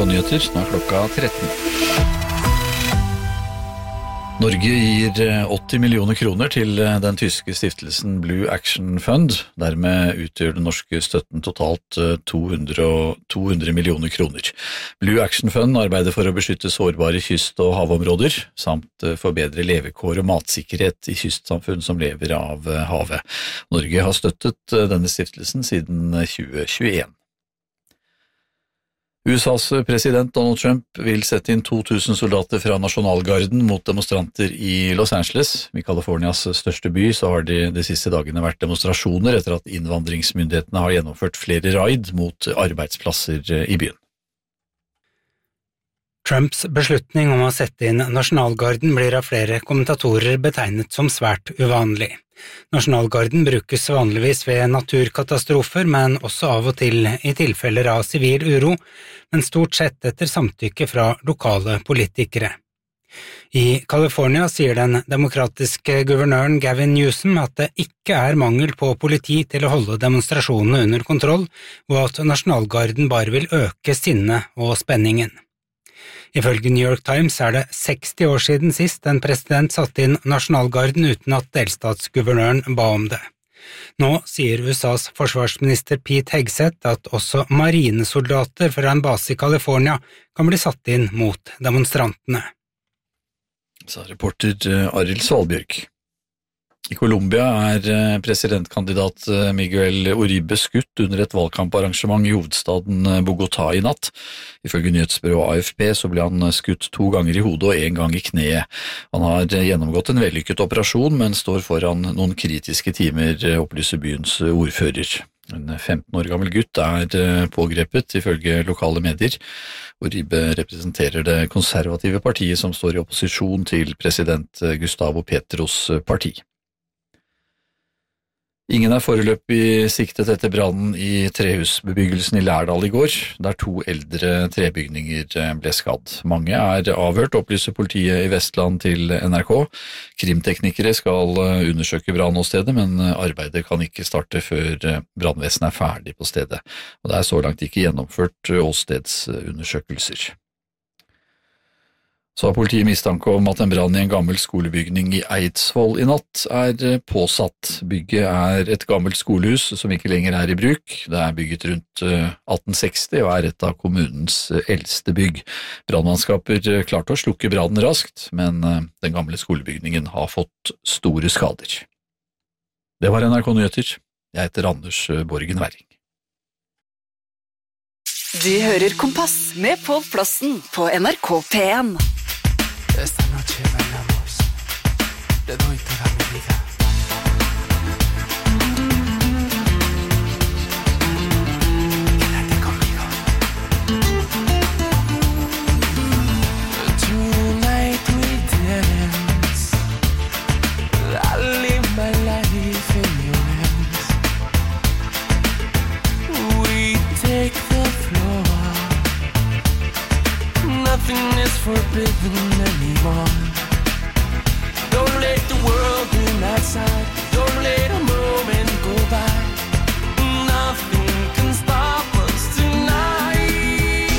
NRK-nyheter, nå klokka 13. Norge gir 80 millioner kroner til den tyske stiftelsen Blue Action Fund. Dermed utgjør den norske støtten totalt 200 millioner kroner. Blue Action Fund arbeider for å beskytte sårbare kyst- og havområder, samt forbedre levekår og matsikkerhet i kystsamfunn som lever av havet. Norge har støttet denne stiftelsen siden 2021. USAs president Donald Trump vil sette inn 2000 soldater fra nasjonalgarden mot demonstranter i Los Angeles. I Californias største by så har det de siste dagene vært demonstrasjoner etter at innvandringsmyndighetene har gjennomført flere raid mot arbeidsplasser i byen. Trumps beslutning om å sette inn nasjonalgarden blir av flere kommentatorer betegnet som svært uvanlig. Nasjonalgarden brukes vanligvis ved naturkatastrofer, men også av og til i tilfeller av sivil uro, men stort sett etter samtykke fra lokale politikere. I California sier den demokratiske guvernøren Gavin Newsom at det ikke er mangel på politi til å holde demonstrasjonene under kontroll, og at nasjonalgarden bare vil øke sinnet og spenningen. Ifølge New York Times er det 60 år siden sist en president satte inn nasjonalgarden uten at delstatsguvernøren ba om det. Nå sier USAs forsvarsminister Pete Hegseth at også marinesoldater fra en base i California kan bli satt inn mot demonstrantene. Sa reporter Arild Svalbjørg. I Colombia er presidentkandidat Miguel Uribe skutt under et valgkamparrangement i hovedstaden Bogotá i natt. Ifølge nyhetsbyrået AFP så ble han skutt 2 ganger i hodet og 1 gang i kneet. Han har gjennomgått en vellykket operasjon, men står foran noen kritiske timer, opplyser byens ordfører. En 15 år gammel gutt er pågrepet, ifølge lokale medier. Uribe representerer det konservative partiet som står i opposisjon til president Gustavo Petros parti. Ingen er foreløpig siktet etter brannen i trehusbebyggelsen i Lærdal i går, der 2 eldre trebygninger ble skadd. Mange er avhørt, opplyser politiet i Vestland til NRK. Krimteknikere skal undersøke brannåstedet, men arbeidet kan ikke starte før brannvesenet er ferdig på stedet. Og det er så langt ikke gjennomført åstedsundersøkelser. Så har politiet mistanke om at en brann i en gammel skolebygning i Eidsvoll i natt er påsatt. Bygget er et gammelt skolehus som ikke lenger er i bruk. Det er bygget rundt 1860 og er et av kommunens eldste bygg. Brannmannskaper klarte å slukke brannen raskt, men den gamle skolebygningen har fått store skader. Det var NRK Nyheter. Jeg heter Anders Borgen Werring. Du hører Kompass med Pål Plassen på NRK P1. Esta noche bailamos, te doy toda mi vida. Quédate conmigo. Tonight we dance, I live my life in your hands. We take the floor, nothing is forbidden anymore. Don't let the world in outside. Don't let a moment go by. Nothing can stop us tonight.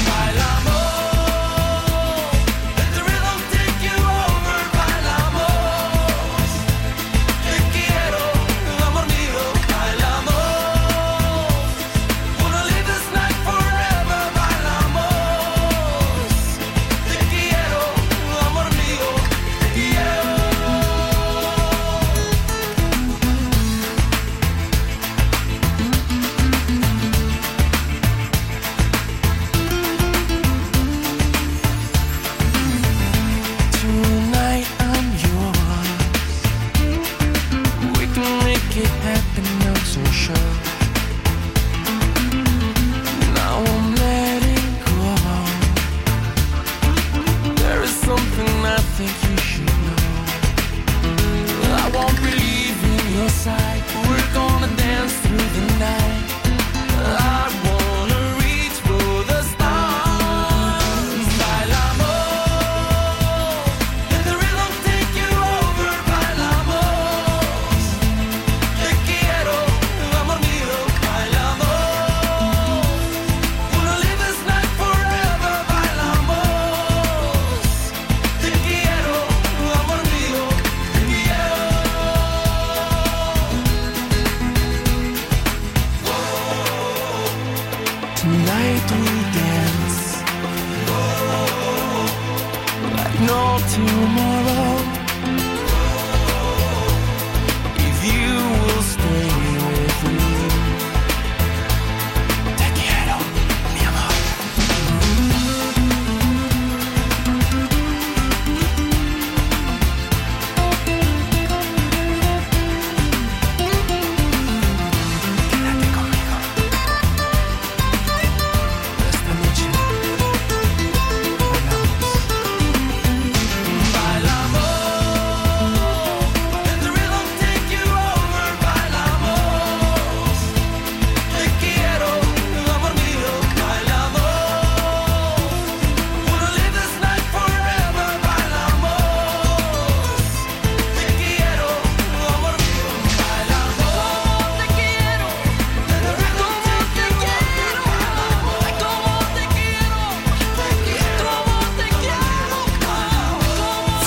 Bailamos, let the rhythm take you over. Bailamos, te quiero, amor mío. Bailamos, wanna live this night forever. Bailamos, te quiero, amor mío, te quiero. Tonight I'm yours. We can make it happen, I'm so sure. Now I'm letting go. There is something I think you should know. I won't believe in your side. We're gonna dance through the night. I wanna reach for the stars. Bailamos, let the rhythm take you over. Bailamos, te quiero, amor mío.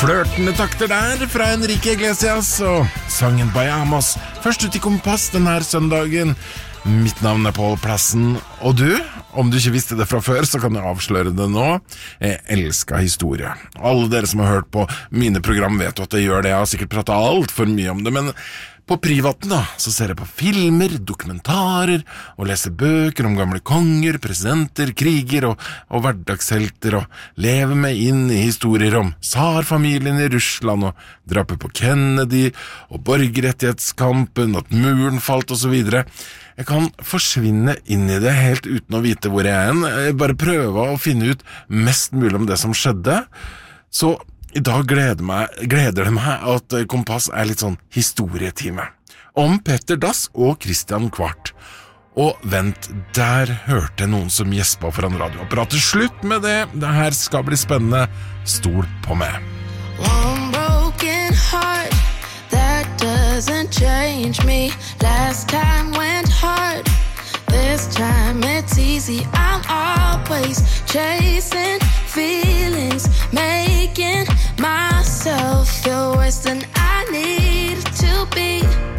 Flørtende takter der fra Enrique Iglesias og sangen Bahamas. Først ut i Kompass denne søndagen. Mitt navn Paul Plassen, og du? Om du ikke visste det fra før, så kan jeg avsløre det nå. Jeg elsker historie. Alle dere som har hørt på mine program vet jo at jeg gjør det. Jeg har sikkert pratet alt for mye om det, men på privaten da, så ser jeg på filmer, dokumentarer, og leser bøker om gamle konger, presidenter, kriger og hverdagshelter, og lever meg inn i historier om tsarfamilien i Russland, og drapet på Kennedy, og borgerrettighetskampen, at muren falt, og så videre. Jeg kan forsvinne inn i det helt uten å vite hvor jeg er. Jeg bare prøver å finne ut mest mulig om det som skjedde. Så i dag gleder det meg at Kompass er litt sånn historietime. Om Petter Dass og Christian Kvart. Og vent, der hørte noen som gjespa foran radioapparatet. Slutt med det, det her skal bli spennende. Stol på meg. One broken heart that doesn't change me. Last time went hard, this time it's easy. I'm always chasing feelings, making myself feel worse than I need to be.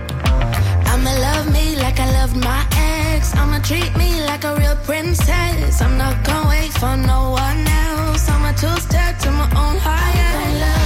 I'ma love me like I loved my ex. I'ma treat me like a real princess. I'm not gonna wait for no one else. I'ma two-step to my own higher.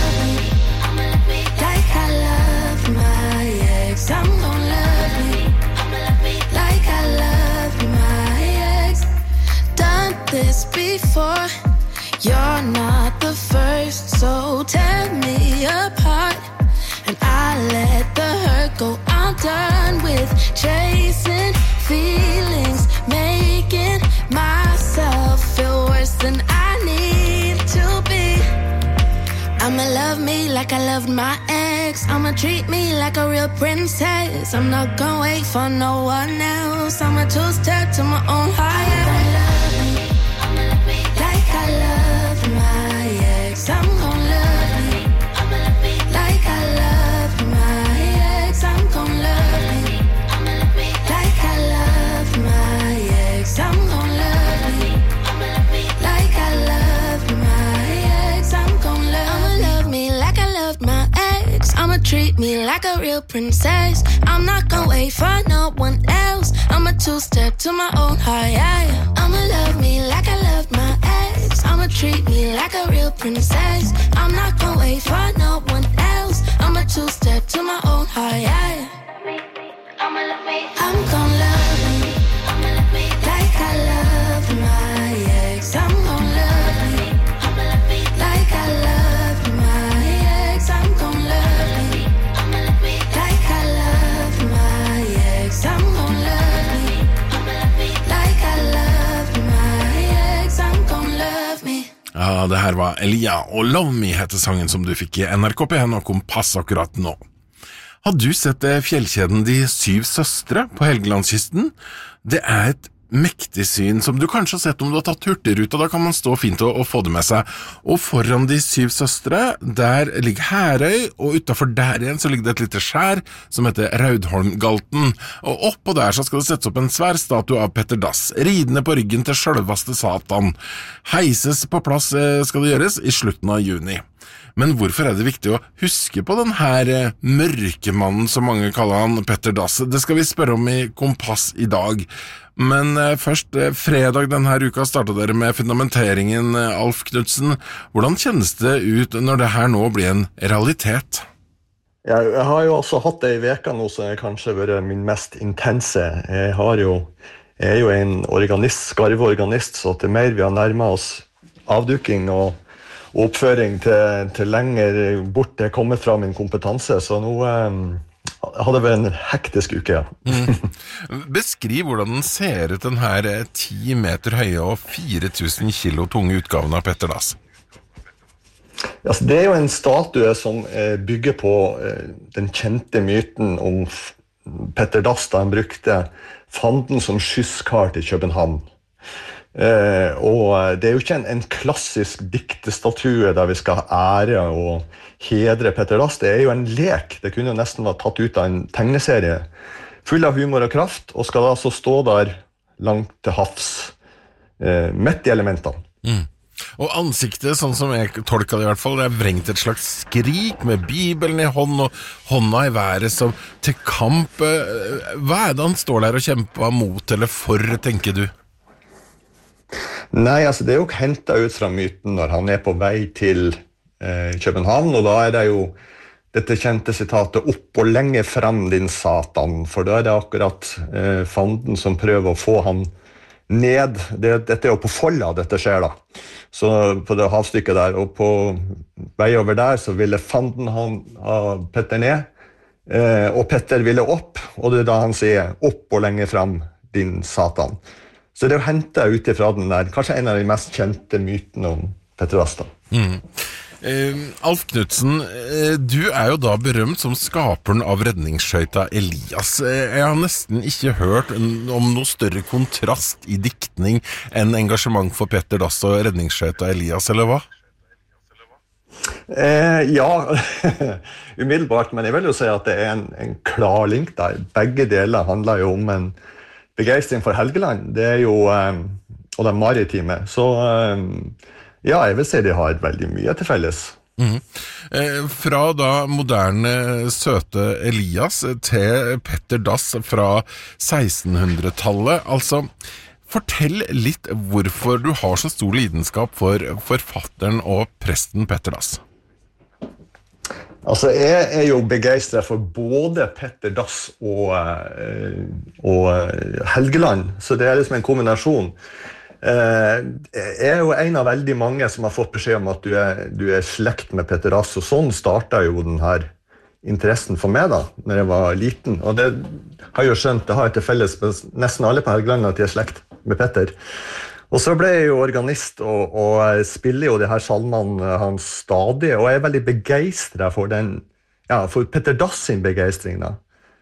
I'ma love me like I loved my ex. I'm gonna love me like I loved my ex. Done this before. You're not the first, so tear me apart. And I let the hurt go. I'm done with chasing feelings, making myself feel worse than I need to be. I'ma love me like I loved my ex. I'ma treat me like a real princess. I'm not gonna wait for no one else. I'ma two-step to my own higher. I'ma love me like I loved my ex. I'm gonna love me like I loved my ex. I'm gonna love me like I loved my ex. I'm gonna love me like I loved my ex. I'm gonna love me like I loved my ex. I'ma treat me like a real princess. I'm not gonna wait for no one else. I'ma two-step to my own high. I'ma love me like I loved my ex. I'ma treat me like a real princess. I'm not gonna wait for no one else. I'ma two-step to my own high. I'm gonna love me like I loved my ex. I'm gonna love me like I loved my ex. I'm gonna love me like I loved my ex. I'm gonna love me like I loved my ex. I'm gonna love me. Ja, det her var Elia, og Love Me heter sangen som du fikk i NRK P1 og Kompass akkurat nå. Har du sett fjellkjeden De 7 søstre på Helgelandskysten? Det er et mektig syn som du kanskje har sett om du har tatt hurtigruta, da kan man stå fint og få det med seg. Og foran De 7 søstre, der ligger Herøy, og utenfor der igjen så ligger det et lite skjær som heter Raudholmgalten. Og oppå der så skal det settes opp en svær statue av Petter Dass, ridende på ryggen til selveste Satan. Heises på plass skal det gjøres i slutten av juni. Men hvorfor er det viktig å huske på den her mørkemannen som mange kaller han, Petter Dass? Det skal vi spørre om i Kompass i dag. Men først, fredag denne uka startet dere med fundamenteringen, Alf Knudsen. Hvordan kjennes det ut når det her nå blir en realitet? Jeg har jo også hatt det i veka nå som kanskje har vært min mest intense. Jeg er jo en organist, skarveorganist, så til mer vi har nærmet oss avduking og oppføring til lenger bort det kommer fra min kompetanse, så nå hadde det vært en hektisk uke, ja. Beskriv hvordan den ser ut, den her 10 meter høye og 4000 kilo tunge utgaven av Petter Dass. Altså, det er jo en statue som bygger på den kjente myten om Petter Dass da han brukte fanden som skysskar til København. Og det er jo ikke en klassisk diktestatue der vi skal ære og hedre Petter Dass. Det er jo en lek. Det kunne jo nesten vært tatt ut av en tegneserie full av humor og kraft, og skal da så stå der langt til havs midt i elementene. Og ansiktet, sånn som jeg tolker det i hvert fall, det vrengt et slags skrik med Bibelen i hånd og hånda i været som til kamp. Hva det han står der og kjemper mot eller for, tenker du? Nei, altså det jo hentet ut fra myten når han på vei til København, og da det jo dette kjente sitatet opp og lenge frem din satan, for da det akkurat fanden som prøver å få han ned. Dette jo på Folla dette skjer da, så på det havstykket der, og på vei over der så ville fanden ha Petter ned, og Petter ville opp, og det da han sier opp og lenge frem din satan. Så det hentet ut ifra den der, kanskje en av de mest kjente mytene om Petter Dass da. Alf Knudsen, du jo da berømt som skaperen av redningsskøyta Elias. Jeg har nesten ikke hørt om noe større kontrast i diktning enn engasjement for Petter Dass og redningsskøyta Elias, eller hva? Ja, umiddelbart, men jeg vil jo si at det en klar link der. Begge deler handler jo om en begeistring for Helgeland, det jo, og det maritime, så ja, jeg vil si de har veldig mye til felles. Fra da moderne søte Elias til Petter Dass fra 1600-tallet, altså fortell litt hvorfor du har så stor lidenskap for forfatteren og presten Petter Dass. Altså, jeg jo begeistret for både Petter Dass og Helgeland, så det liksom en kombinasjon. Jeg jo en av veldig mange som har fått beskjed om at du slekt med Petter Dass, og sånn startet jo den her interessen for meg da, når jeg var liten, og det har jeg jo skjønt, det har jeg til felles med nesten alle på Helgeland at jeg slekt med Petter. Og så ble jeg jo organist og spiller jo de her salmene hans stadig, og jeg veldig begeistret for for Petter Dass sin begeistring da.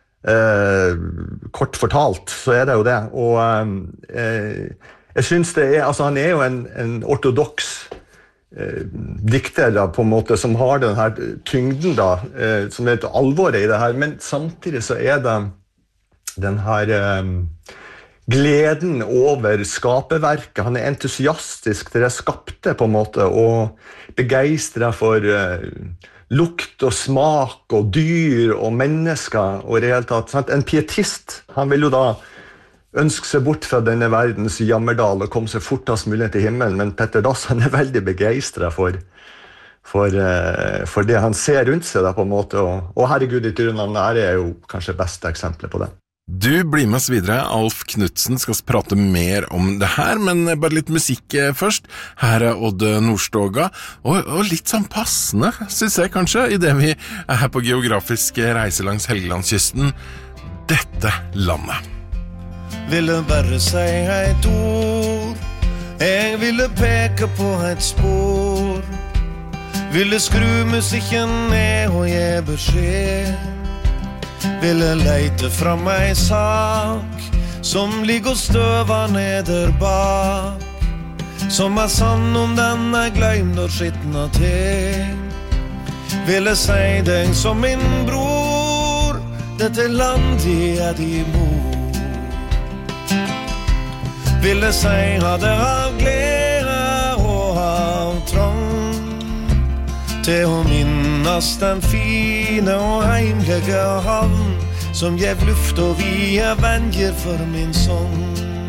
Kort fortalt så det jo det, og jeg synes det altså han jo en ortodoks dikter da, på en måte, som har den her tyngden da, som et alvor i det her, men samtidig så det den her gleden over skaperverket. Han entusiastisk til det skapte på en måte, og begeistret for lukt og smak og dyr og mennesker og i det hele tatt. Sant? En pietist, han vil jo da ønske seg bort fra denne verdens jammerdal og komme seg fortast mulig til himmelen, men Petter Dass han veldig begeistret for det han ser rundt seg da, på en måte, og herregud i Tyrnavn jo kanskje beste eksempler på det. Du blir med oss videre. Alf Knudsen skal prate mer om det her, men bare litt musikk først. Her Odd Nordstoga, og litt sånn passende, synes jeg kanskje, i det vi her på geografisk reise langs Helgelandskysten, dette landet. Ville bare si et ord, jeg ville peke på et spor, ville skru musikken ned og gi beskjed, ville leite fram ei sak som ligger og støver neder bak, som sann om den glemt og skitna til, ville si deg som min bror, dette landet de bor. Ville si hadde av glede og av trang til å minnes den fine og heimlige havn som gjev luft og vide venjer for min sånn.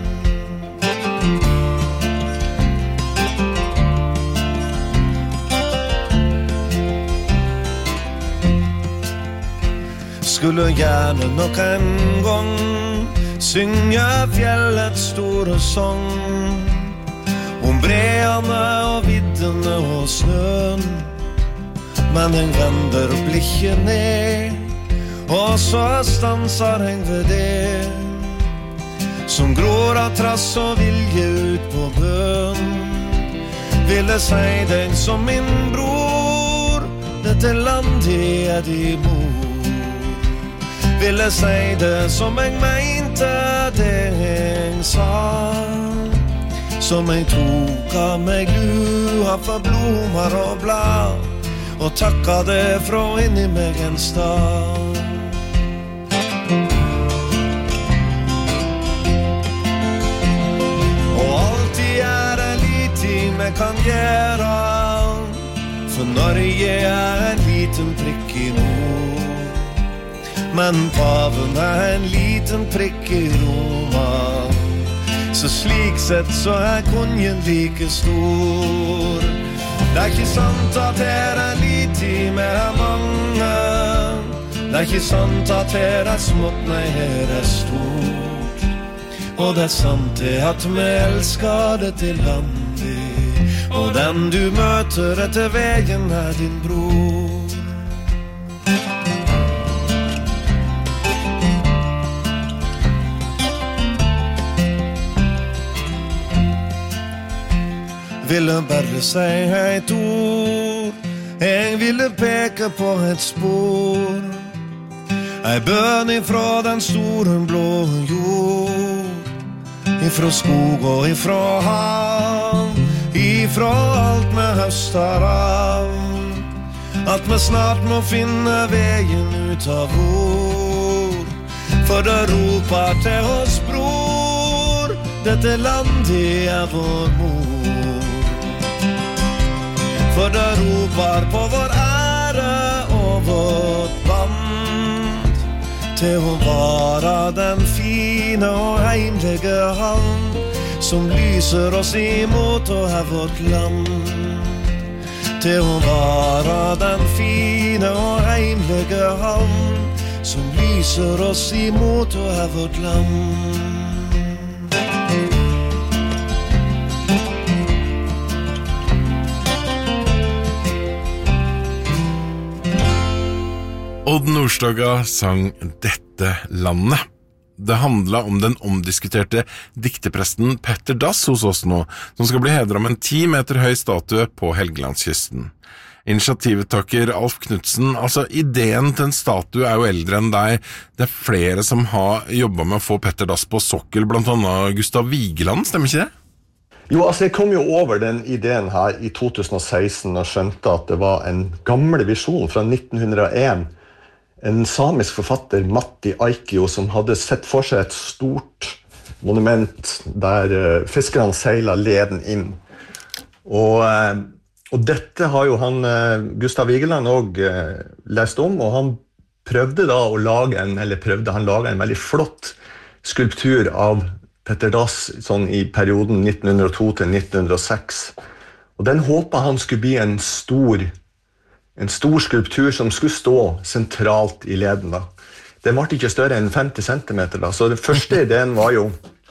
Skulle gjerne nok en gang synge fjellets store sång om breene og viddene og snøen, men den vender blikket ned, og så stanser jeg ved det som grår av trass og vilje ut på bøn. Ville si deg som min bror, dette landet de bor. Ville si det som jeg mente det jeg sa, som jeg tok av meg lua for blomar og blad, og takka det fra inni meg en stad. Og alltid det lite vi kan gjøre, For Norge en liten prikk I nord, men paven en liten prikk I Roma. Så slik sett så kongen like stor. Det ikke sant at her lite med mange. Det ikke sant at her smått, nei her stort. Og det sant at vi elsker det til landet, og den du møter etter veien din bror. Ville bare si et ord, jeg ville peke på et spor, ei bønn ifra den store blå jord, ifra skog og ifra hav, ifra alt vi høster av, at vi snart må finne veien ut av ord, for det roper til oss bror, dette landet vår mor. For det roper på vår ære og vårt band, til å være den fine og heimlige hand, som lyser oss imot og vårt land. Til å være den fine og heimlige hand, som lyser oss imot og vårt land. Odd Nordstoga sang Dette landet. Det handlet om den omdiskuterte diktepresten Petter Dass hos oss nå, som skal bli hedret med en 10 meter høy statue på Helgelandskysten. Initiativtaker Alf Knudsen, altså ideen til en statue jo eldre enn deg. Det flere som har jobbet med å få Petter Dass på sokkel, blant annet Gustav Vigeland, stemmer ikke det? Jo, altså jeg kom jo over den ideen her I 2016 og skjønte at det var en gammel visjon fra 1901. En samisk forfatter, Matti Aikio, som hadde sett for seg et stort monument der fiskerne seilet leden inn. Og dette har jo han, Gustav Vigeland, også lest om, og han prøvde da å lage en veldig flott skulptur av Petter Dass sånn I perioden 1902 til 1906. Og den håpet han skulle bli en stor skulptur som skulle stå sentralt I leden da. Den var ikke større enn 50 centimeter da, så den første ideen var jo,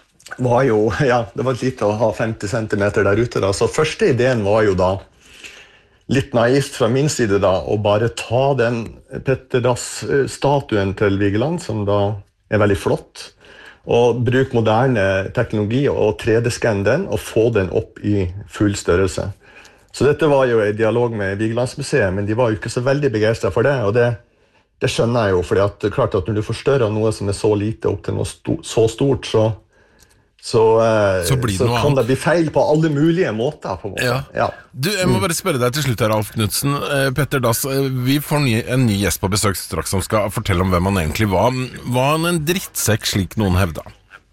ja, det var litt å ha 50 centimeter der ute da, så første ideen var jo da, litt naivt fra min side da, å bare ta den Petter Dass-statuen til Vigeland, som da veldig flott, og bruke moderne teknologi og 3D-skanne den, og få den opp I full størrelse. Så dette var jo I dialog med Vigelandsmuseet, men de var jo ikke så veldig begeistret for det, og det skjønner jeg jo, fordi at det klart at når du forstørrer noe som så lite opp til noe så stort, så kan det bli feil på alle mulige måter. På en måte. Ja. Du, jeg må bare spørre deg til slutt her, Alf Knudsen. Petter Dass, vi får en ny gjest på besøk straks som skal fortelle om hvem han egentlig var. Var han en drittsekk, slik noen hevda?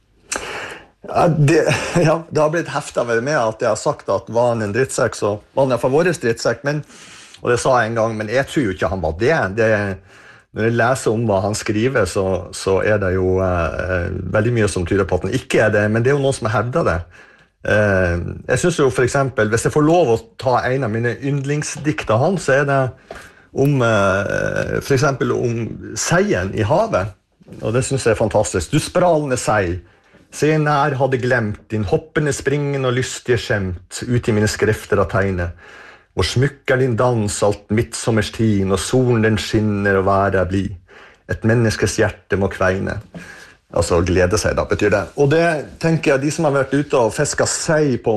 Ja, det har blitt heftet med at jeg har sagt at var han en drittsekk, så var han I hvert fall vår drittsekk, og det sa jeg en gang, men jeg tror jo ikke han var det. Når jeg leser om hva han skriver, så det jo veldig mye som tyder på at han ikke det, men det jo noen som har hevdet det. Jeg synes jo for eksempel, hvis jeg får lov å ta en av mine yndlingsdikter av han, så det om, for eksempel om seien I havet, og det synes jeg fantastisk. Du spralende sei, se nær hadde glemt din hoppende springen og lystige skjemt ut I mine skrifter av tegne. Hvor smykker din dans alt midtsommerstid, når solen den skinner og været bli. Et menneskes hjerte må kveine. Altså glede seg da, betyr det. Og det tenker jeg, de som har vært ute og fisket sei på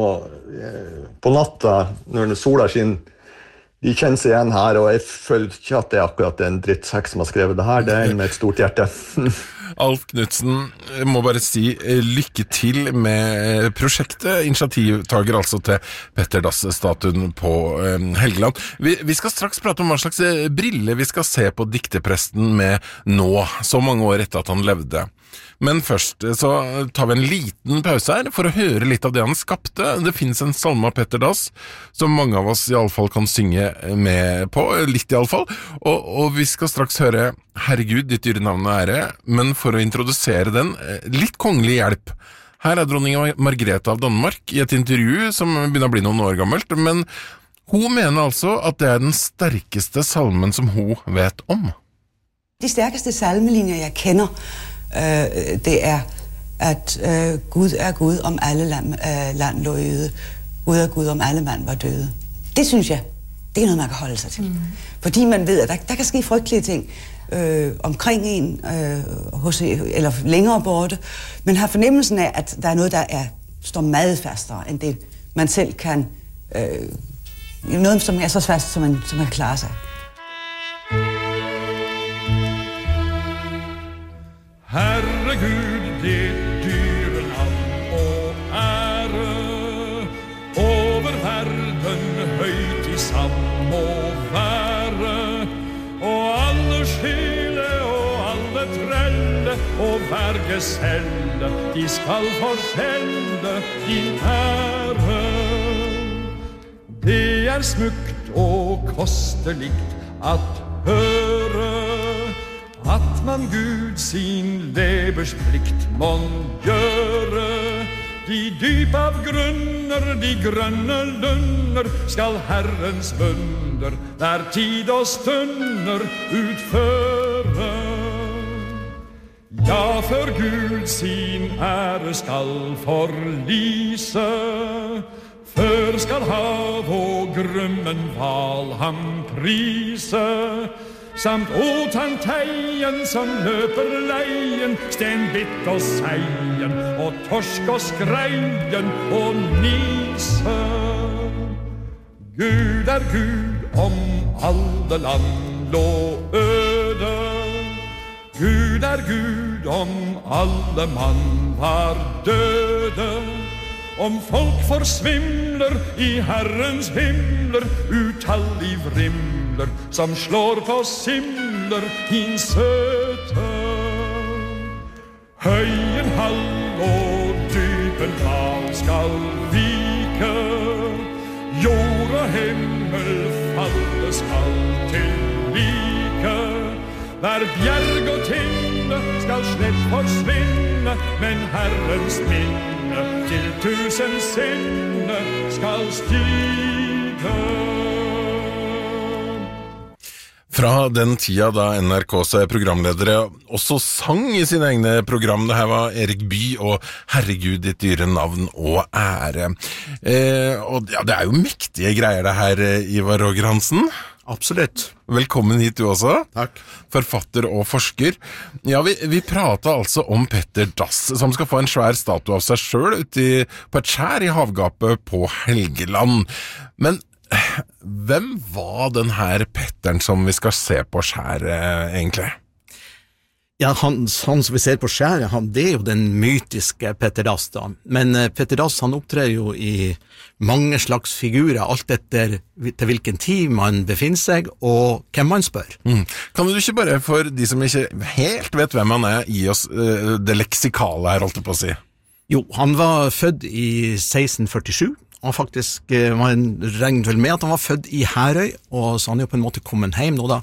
natta, når sola skinner, de kjenner seg igjen her, og jeg føler ikke at det akkurat en drittsekk som har skrevet det her. Det en med et stort hjerte. Alf Knudsen, jeg må bare si lykke til med prosjektet, initiativtager altså til Petter Dass-statuen på Helgeland. Vi skal straks prate om hva slags briller vi skal se på dikterpresten med nå, så mange år etter at han levde. Men først så tar vi en liten pause her for å høre litt av det han skapte. Det finnes en salme av Petter Dass som mange av oss i alle fall kan synge med på, litt i alle fall. Og vi skal straks høre Herregud, ditt dyre navn og ære, men for å introdusere den, litt kongelig hjelp. Her dronning Margrethe av Danmark i et intervju som begynner å bli noen år gammelt, men hun mener altså at det den sterkeste salmen som hun vet om. De sterkeste salmelinjer jeg kender, det at Gud Gud om alle land lå øde. Gud Gud om alle mand var døde. Det synes jeg, det noget man kan holde sig til. Fordi man ved, at der kan ske frygtelige ting omkring en, eller længere borte, men har fornemmelsen af, at der noget, der står meget fastere, end det man selv kan, noget, som så fast, som man kan klare sig. Herregud, ditt dyre navn og ære, over verden høyt i samme og være, og alle skyle og alle trelle og hver geselle, de skal fortelle din ære. Det smukt og kostelikt at høre, at man Gud sin lebers plikt må gjøre. De dyp av grunner, de grønne lunder, skal Herrens vunder hver tid og stunder utføre. Ja, for Gud sin ære skal forlise, før skal hav og grummen val ham prise, samt Otanteien som løper leien, stenbitt og seien, og torsk og skreien og nise. Gud Gud om alle land lå øde, Gud Gud om alle mann var døde, om folk forsvimler i Herrens himler, utallig vrimler, som slår på simler hin søte. Høyen hall og dypen dal skal vike, jord og himmel falle skal til like. Hver bjerg og tinde skal slett forsvinne, men Herrens minne til 1000 sinne skal stige. Fra den tida da NRKs programledere også sang i sine egne program. Det her var Erik Bye og Herregud, ditt dyre navn og ære. Og ja, det jo mektige greier det her, Ivar Roger Hansen. Absolutt. Velkommen hit du også. Takk. Forfatter og forsker. Ja, vi pratet altså om Petter Dass, som skal få en svær statue av seg selv ute på et skjær i havgapet på Helgeland. Men hvem var den her Petteren som vi skal se på skjæret egentlig? Ja, han som vi ser på skjæret, det jo den mytiske Petter Dass da. Men Petter Dass, han opptrer jo i mange slags figurer, alt etter til hvilken tid man befinner seg, og hvem man spør. Kan du ikke bare, for de som ikke helt vet hvem han gi oss det leksikale her, holdt jeg på å si? Jo, han var født i 1647, og faktisk man regnet vel med at han var født i Herøy, og så han jo på en måte kommet hjem nå da.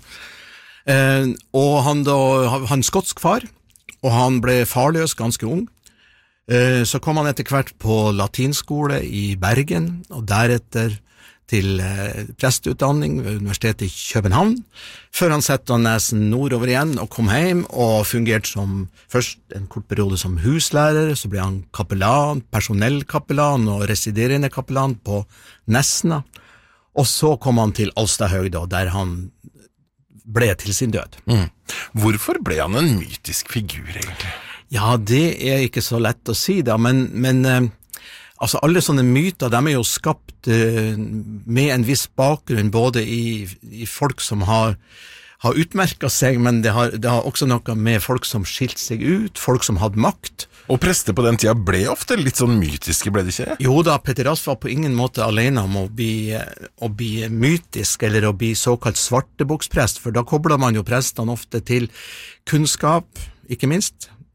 Og han skotsk far, og han ble farløs ganske ung. Så kom han etter hvert på latinskole i Bergen, og deretter til presteutdanning ved Universitetet i København, før han sette nesen nordover igjen og kom hjem og fungerte som først en kort periode som huslærer, så ble han kapellan, personellkapellan og residerende kapellan på Nesna, og så kom han til Alstadhøgda, der han ble til sin død. Hvorfor ble han en mytisk figur egentlig? Ja, det ikke så lett å si da, men altså alle sånne myter, de jo skapt med en viss bakgrunn, både i folk som har utmerket seg, men det har også noe med folk som skilte seg ut, folk som hadde makt. Og prester på den tida ble ofte litt sånn mytiske, ble det ikke? Jo da, Petter Dass var på ingen måte alene om å bli mytisk, eller å bli såkalt svarteboksprest, for da kobler man jo prestene ofte til kunnskap, ikke minst,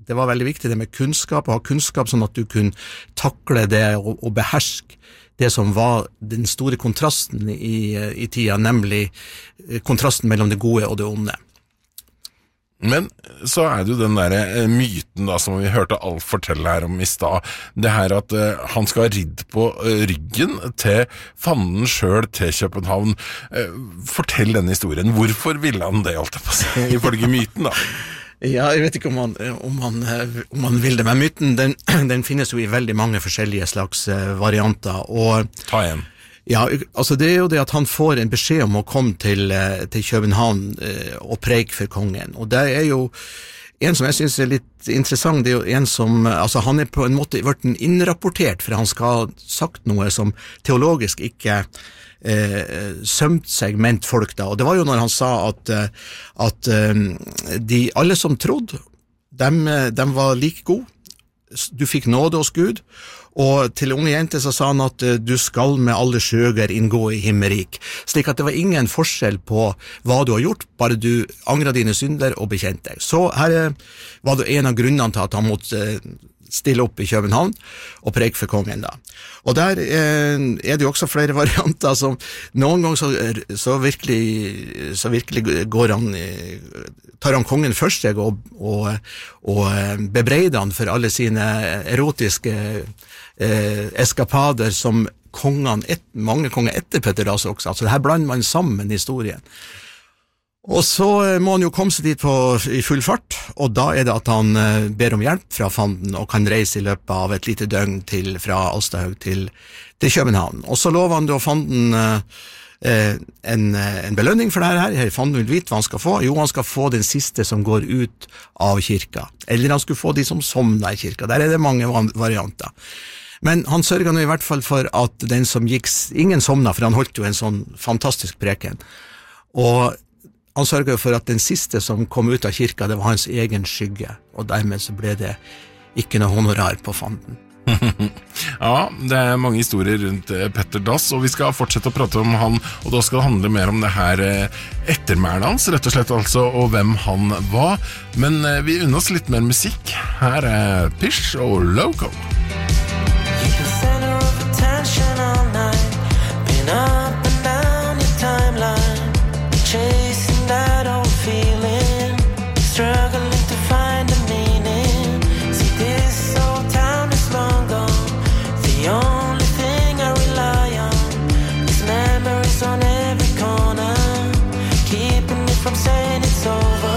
det var veldig viktig det med kunnskap, å ha kunnskap sånn at du kunne takle det og beherske det som var den store kontrasten i tida, nemlig kontrasten mellom det gode og det onde. Men så det jo den der myten da, som vi hørte Alf fortelle her om i stad, det her at han skal ha ridd på ryggen til fanden selv til København. Fortell den historien. Hvorfor ville han det, alt på seg, ifølge myten da? Ja, jeg vet ikke om man vil det, men myten, den finnes jo i veldig mange forskjellige slags varianter. Og ta en. Ja, altså det jo det at han får en beskjed om å komme til København og preike for kongen, og det jo en som jeg synes litt interessant, det jo en som, altså han på en måte vært innrapportert, for han skal ha sagt noe som teologisk ikke sømt seg ment folk da, og det var jo når han sa at alle som trodde, de var like gode, du fikk nåde hos Gud, og til unge jenter så sa han at du skal med alle skjøger inngå i himmerik, slik at det var ingen forskjell på hva du har gjort, bare du angret dine synder og bekjente deg. Så her var det en av grunnene til at han måtte stille opp i København og preke for kongen da. Og der det jo også flere varianter som noen ganger så virkelig går han tar han kongen først seg og bebreider han for alle sine erotiske eskapader som mange konger etter Petter Dass også, altså det her blander man sammen historien. Og så må han jo komme seg dit i full fart, og da det at han ber om hjelp fra fanden og kan reise i løpet av et lite døgn fra Alstahaug til København. Og så lover han da fanden en belønning for det her. Fanden vil vite hva han skal få. Jo, han skal få den siste som går ut av kirka, eller han skulle få de som somner i kirka. Der det mange varianter. Men han sørget nå i hvert fall for at den som gikk, ingen somna, for han holdt jo en sånn fantastisk preken. Og han sørget jo for at den siste som kom ut av kirka, det var hans egen skygge, og dermed så ble det ikke noe honorar på fanden. Ja, det mange historier rundt Petter Dass, og vi skal fortsette å prate om han, og da skal det handle mer om det her ettermælet hans, rett og slett altså, og hvem han var. Men vi unner oss litt mer musikk. Her Pish og Loco. Chasing that old feeling, struggling to find a meaning. See, this old town is long gone. The only thing I rely on is memories on every corner, keeping me from saying it's over.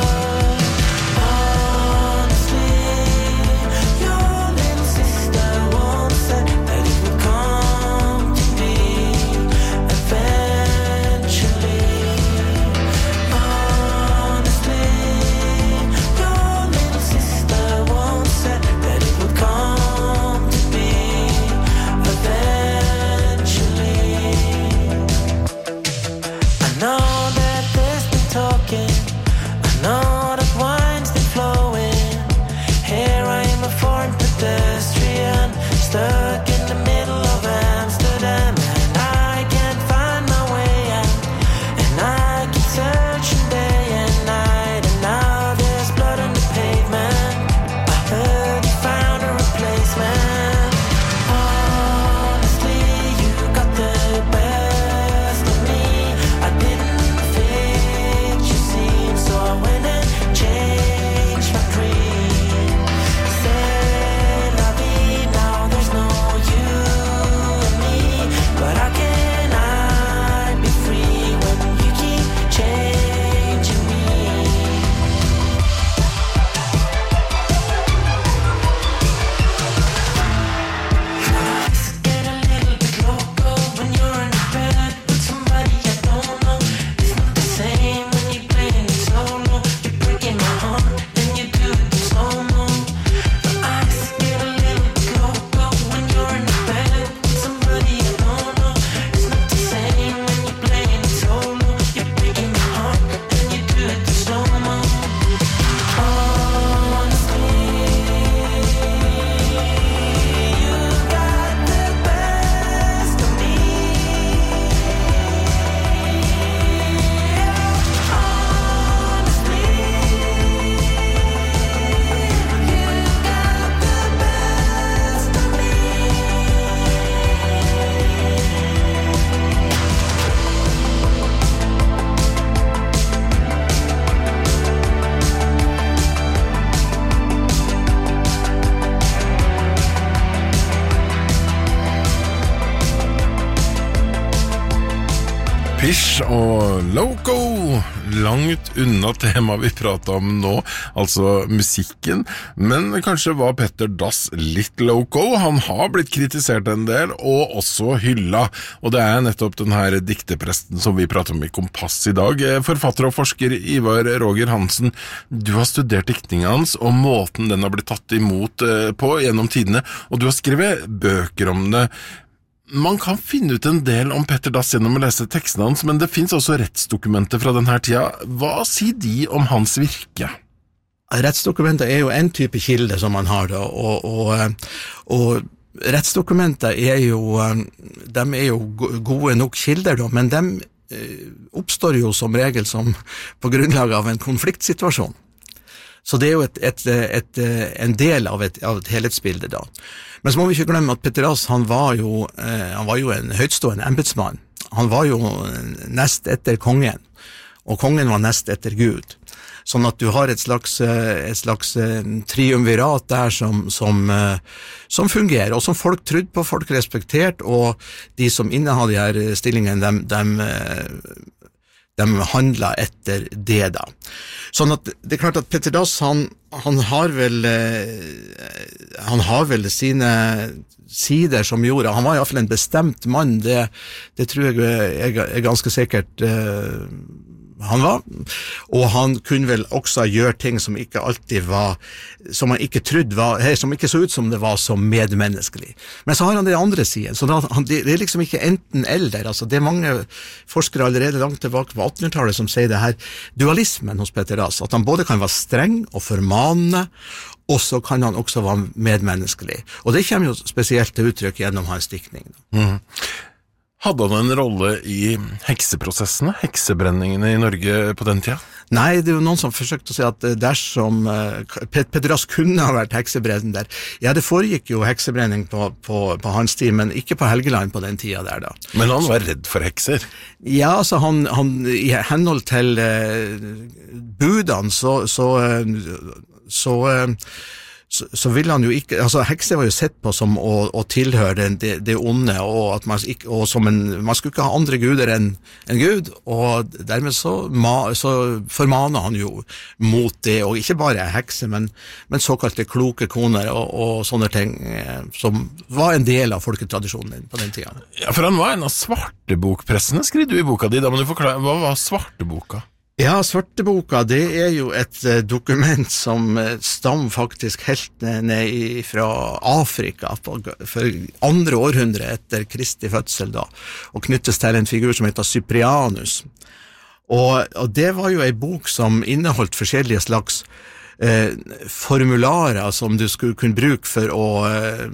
Wish og Loco, langt unna temaet vi pratet om nå, altså musikken, men kanskje var Petter Dass litt loco. Han har blitt kritisert en del, og også hylla, og det er nettopp den her diktepresten som vi prater om i Kompass i dag. Forfatter og forsker Ivar Roger Hansen, du har studert diktningen hans, og måten den har blitt tatt imot på gjennom tidene, og du har skrevet bøker om det. Man kan finne ut en del om Petter Dass gjennom å lese tekstene hans, men det finnes også rettsdokumenter fra denne tida. Hva sier de om hans virke? Rettsdokumenter er jo en type kilde som man har da, og rettsdokumenter er jo gode nok kilder da, men de oppstår jo som regel som på grunnlag av en konfliktsituasjon. Så det er jo en del av et helhetsbilde da. Men så må vi ikke glemme at Petter Dass, han var jo en høytstående embetsmann. Han var jo nest etter kongen, og kongen var nest etter Gud. Sånn at du har et slags triumvirat der som fungerer, og som folk trodde på, folk respektert, og de som innehad de her stillingene, de handla etter det da. Sånn at det er klart at Petter Dass, han har vel sine sider som gjorde, han var i hvert fall en bestemt mann, det tror jeg er ganske sikkert han var, og han kunne vel også gjøre ting som ikke alltid var, som man ikke trodde var, som ikke så ut som det var som medmenneskelig. Men så har han det andre siden, så det er liksom ikke enten eller, altså det er mange forskere allerede langt tilbake på 1800-tallet som sier det her, dualismen hos Petter Dass, at han både kan være streng og formanende, og så kan han også være medmenneskelig. Og det kommer jo spesielt til uttrykk gjennom hans diktning. Hadde han en rolle i hekseprosessene, heksebrenningene i Norge på den tida? Nei, det er jo noen som forsøkte å si at dersom Petter Dass kunne ha vært heksebrenner. Ja, det foregikk jo heksebrenning på hans tid, men ikke på Helgeland på den tida der da. Men han var redd for hekser? Ja, altså han i henhold til budene, så vil han jo ikke, altså hekse var jo sett på som å tilhøre det onde, og at man skulle ikke ha andre guder enn Gud, og dermed så formaner han jo mot det, og ikke bare hekse, men såkalte kloke koner og sånne ting, som var en del av folketradisjonen på den tida. Ja, for han var en av svartebokpressene, skriver du i boka di, da må du forklare, hva var svarteboka? Ja, svarteboka, det er jo et dokument som stammer faktisk helt ned fra Afrika for andre århundre etter Kristi fødsel da, og knyttes til en figur som heter Cyprianus. Og det var jo en bok som inneholdt forskjellige slags formularer som du skulle kunne bruke for å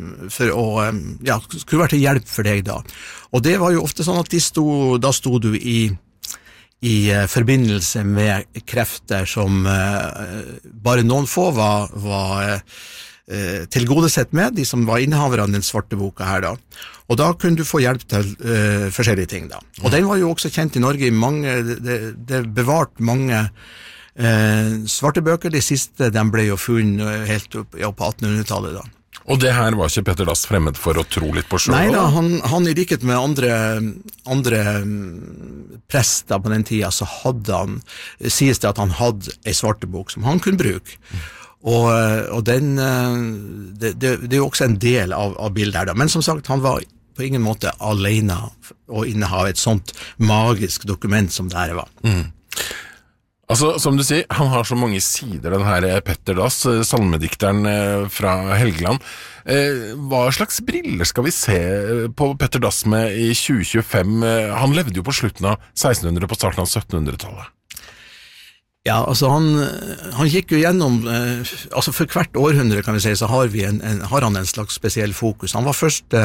skulle være til hjelp for deg da. Og det var jo ofte sånn at da sto du i forbindelse med krefter som bare noen få var tilgodesett med, de som var innehavere av den svarte boka her da. Og da kunne du få hjelp til forskjellige ting da. Og den var jo også kjent i Norge det bevart mange svarte bøker, de siste de ble jo funnet helt opp på 1800-tallet da. Og det her var ikke Petter Dass fremmed for å tro litt på selv? Nei da, han i likhet med andre prester på den tida, så sies det at han hadde en svartebok som han kunne bruke. Og det er jo også en del av bildet her da. Men som sagt, han var på ingen måte alene å inneha et sånt magisk dokument som det her var. Altså, som du sier, han har så mange sider, den her Petter Dass, salmedikteren fra Helgeland. Hva slags briller skal vi se på Petter Dass med i 2025? Han levde jo på slutten av 1600- på starten av 1700-tallet. Ja, altså han gikk jo gjennom, altså for hvert århundre kan vi si, så har han en slags spesiell fokus. Han var først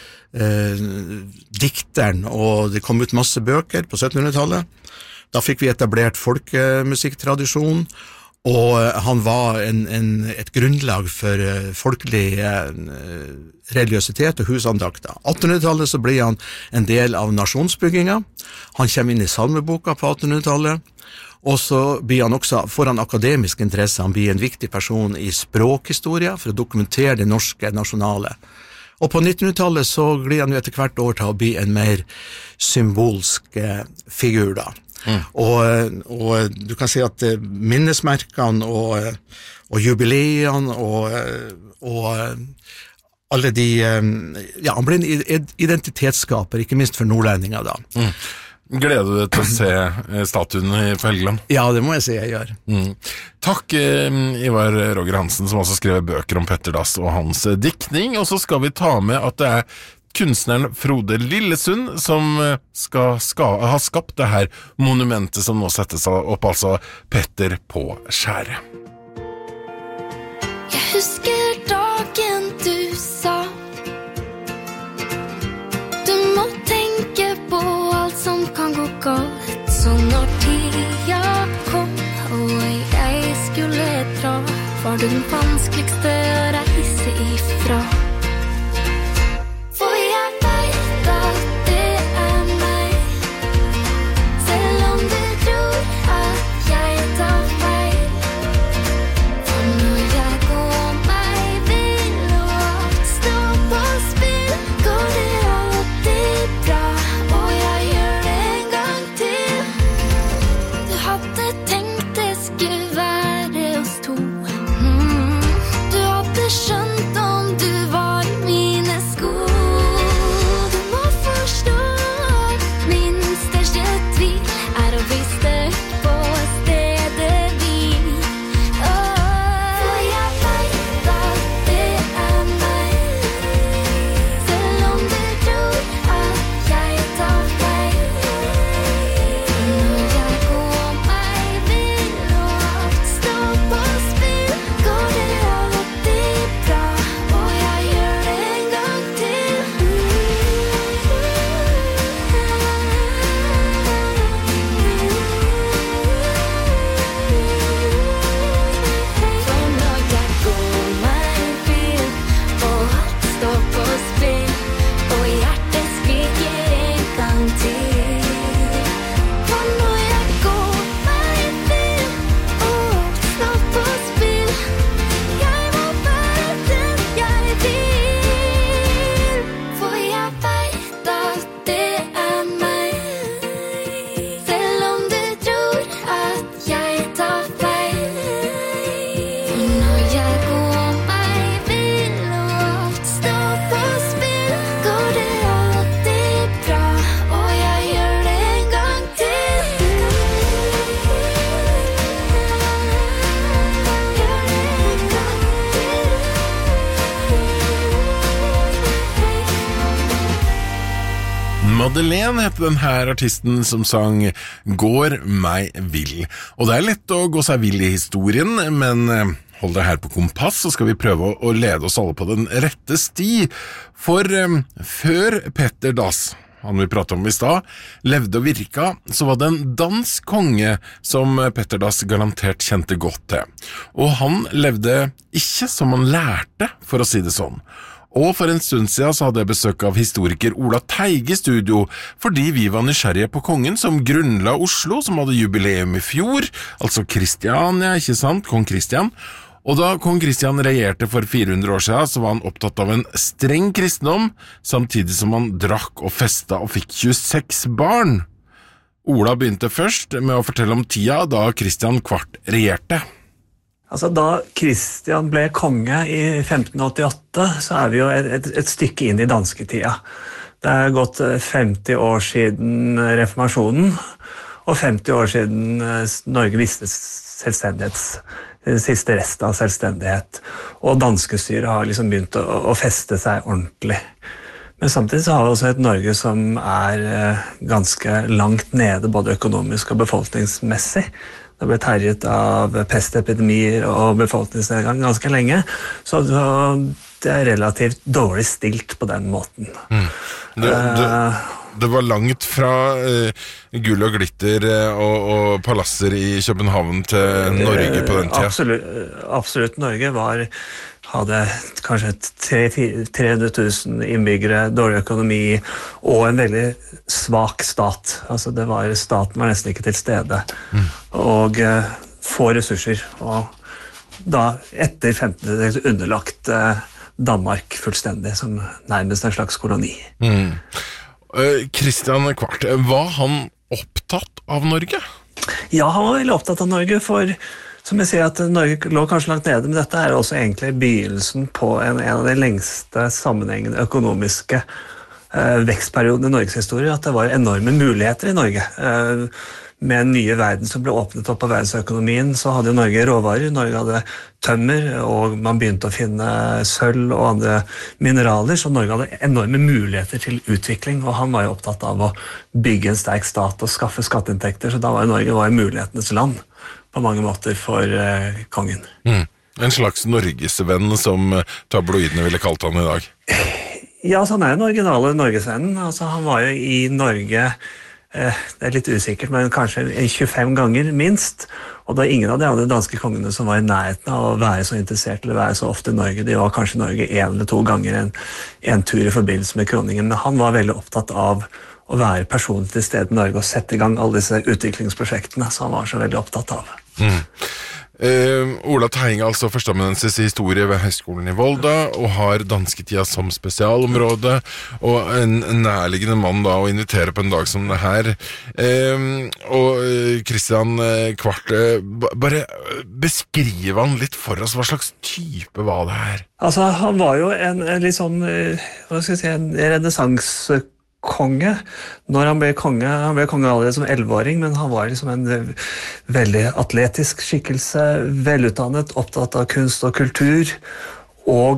dikteren, og det kom ut masse bøker på 1700-tallet. Da fikk vi etablert folkemusikktradisjon, og han var et grunnlag for folkelig religiøsitet og husandakter. 1800-tallet så ble han en del av nasjonsbygginga. Han kommer inn i salmeboka på 1800-tallet, og så får han akademisk interesse. Han blir en viktig person i språkhistoria for å dokumentere det norske nasjonale. Og på 1900-tallet så glir han jo etter hvert år til å bli en mer symbolsk figur da. Og du kan si at minnesmerkene og jubileene og alle de, han ble en identitetsskaper, ikke minst for nordlendinger da. Gleder du deg til å se statuen på Helgeland? Ja, det må jeg si jeg gjør. Takk, Ivar Roger Hansen, som også skrev bøker om Petter Dass og hans diktning, og så skal vi ta med at det kunstneren Frode Lillesund som skal ha skapt det her monumentet som nå settes opp, altså Petter på skjæret. Jeg husker dagen du sa du må tenke på alt som kan gå galt. Så når tida kom og jeg skulle dra, var det den vanskeligste å reise ifra. For jeg vet at det meg, selv om du tror at jeg tar feil. For når jeg går meg vill og alt står på spill, går det alltid bra, og jeg gjør det en gang til. Du hadde tenkt det skulle være oss to. Du hadde skjønt om du var i mine sko. Du må forstå at min største tvil å bli støtt på stedet hvil. For jeg vet at det meg, selv om du tror at jeg tar feil. Når jeg går meg vill og alt står på spill, går det alltid bra, og jeg gjør det en gang til. For når jeg går meg vill og alt står på spill, og hjertet skriker en gang til. For når jeg går meg vill og alt står på spill, jeg må være den jeg vil. For jeg vet at det meg, selv om du tror at jeg tar feil. For når jeg går meg vill og alt står på spill, går det alltid bra, og jeg gjør det en gang til. Madeleine heter den her artisten som sang Går meg vill. Og det lett å gå seg vill i historien, men hold deg her på Kompass, så skal vi prøve å lede oss alle på den rette sti. For før Petter Dass, han vi pratet om i stad, levde og virka, så var det en dansk konge som Petter Dass garantert kjente godt til. Og han levde ikke som han lærte, for å si det sånn. Og for en stund siden så hadde jeg besøk av historiker Ola Teige i studio, fordi vi var nysgjerrige på kongen som grunnla Oslo, som hadde jubileum i fjor, altså Kristiania, ikke sant, kong Kristian. Og da kong Kristian regjerte for 400 år siden, så var han opptatt av en streng kristendom, samtidig som han drakk og festa og fikk 26 barn. Ola begynte først med å fortelle om tida da Kristian IV regjerte. Altså, da Kristian ble konge i 1588, så vi jo et stykke inn i dansketida. Det gått 50 år siden reformasjonen, og 50 år siden Norge visste siste rest av selvstendighet. Og danskestyret har liksom begynt å feste seg ordentlig. Men samtidig så har vi også et Norge som ganske langt nede, både økonomisk og befolkningsmessig. Det ble herjet av pestepidemier og befolkningsnedgang ganske lenge, så det relativt dårlig stilt på den måten. Det var langt fra gull og glitter og palasser i København til Norge på den tida. Absolutt. Norge hadde kanskje 300 000 innbyggere, dårlig økonomi og en veldig svak stat. Altså staten var nesten ikke til stede. Og få ressurser. Og da, etter 15. underlagt Danmark fullstendig, som nærmest en slags koloni. Christian Kvart, var han opptatt av Norge? Ja, han var veldig opptatt av Norge, for som jeg sier at Norge lå kanskje langt nede, men dette er også egentlig begynnelsen på en av de lengste sammenhengende økonomiske vekstperiodene i Norges historie, at det var enorme muligheter i Norge. Med en nye verden som ble åpnet opp av verdensøkonomien, så hadde Norge råvarer, Norge hadde tømmer, og man begynte å finne sølv og andre mineraler, så Norge hadde enorme muligheter til utvikling, og han var jo opptatt av å bygge en sterk stat og skaffe skatteinntekter, så da var Norge mulighetenes land på mange måter for kongen. En slags norgesvenn som tabloidene ville kalt han i dag. Ja, så han den originale norgesvennen. Altså, han var jo i Norge, det er litt usikkert, men kanskje 25 ganger minst, og det ingen av de andre danske kongene som var i nærheten av å være så interessert eller være så ofte i Norge. De var kanskje i Norge 1 eller 2 ganger en tur i forbindelse med kroningen, men han var veldig opptatt av å være personlig til stede i Norge og sette i gang alle disse utviklingsprosjektene som han var så veldig opptatt av. Ola Teining er altså førsteamanuensis i historie ved Høgskolen i Volda og har dansketida som spesialområde, og en nærliggende mann da å invitere på en dag som det her. Og Christian Kvart, bare beskriv han litt for oss, hva slags type var det her? Altså, han var jo en litt sånn, hva skal jeg si, en renessansekonge. Når han ble konge allerede som 11-åring, men han var liksom en veldig atletisk skikkelse, velutdannet, opptatt av kunst og kultur, og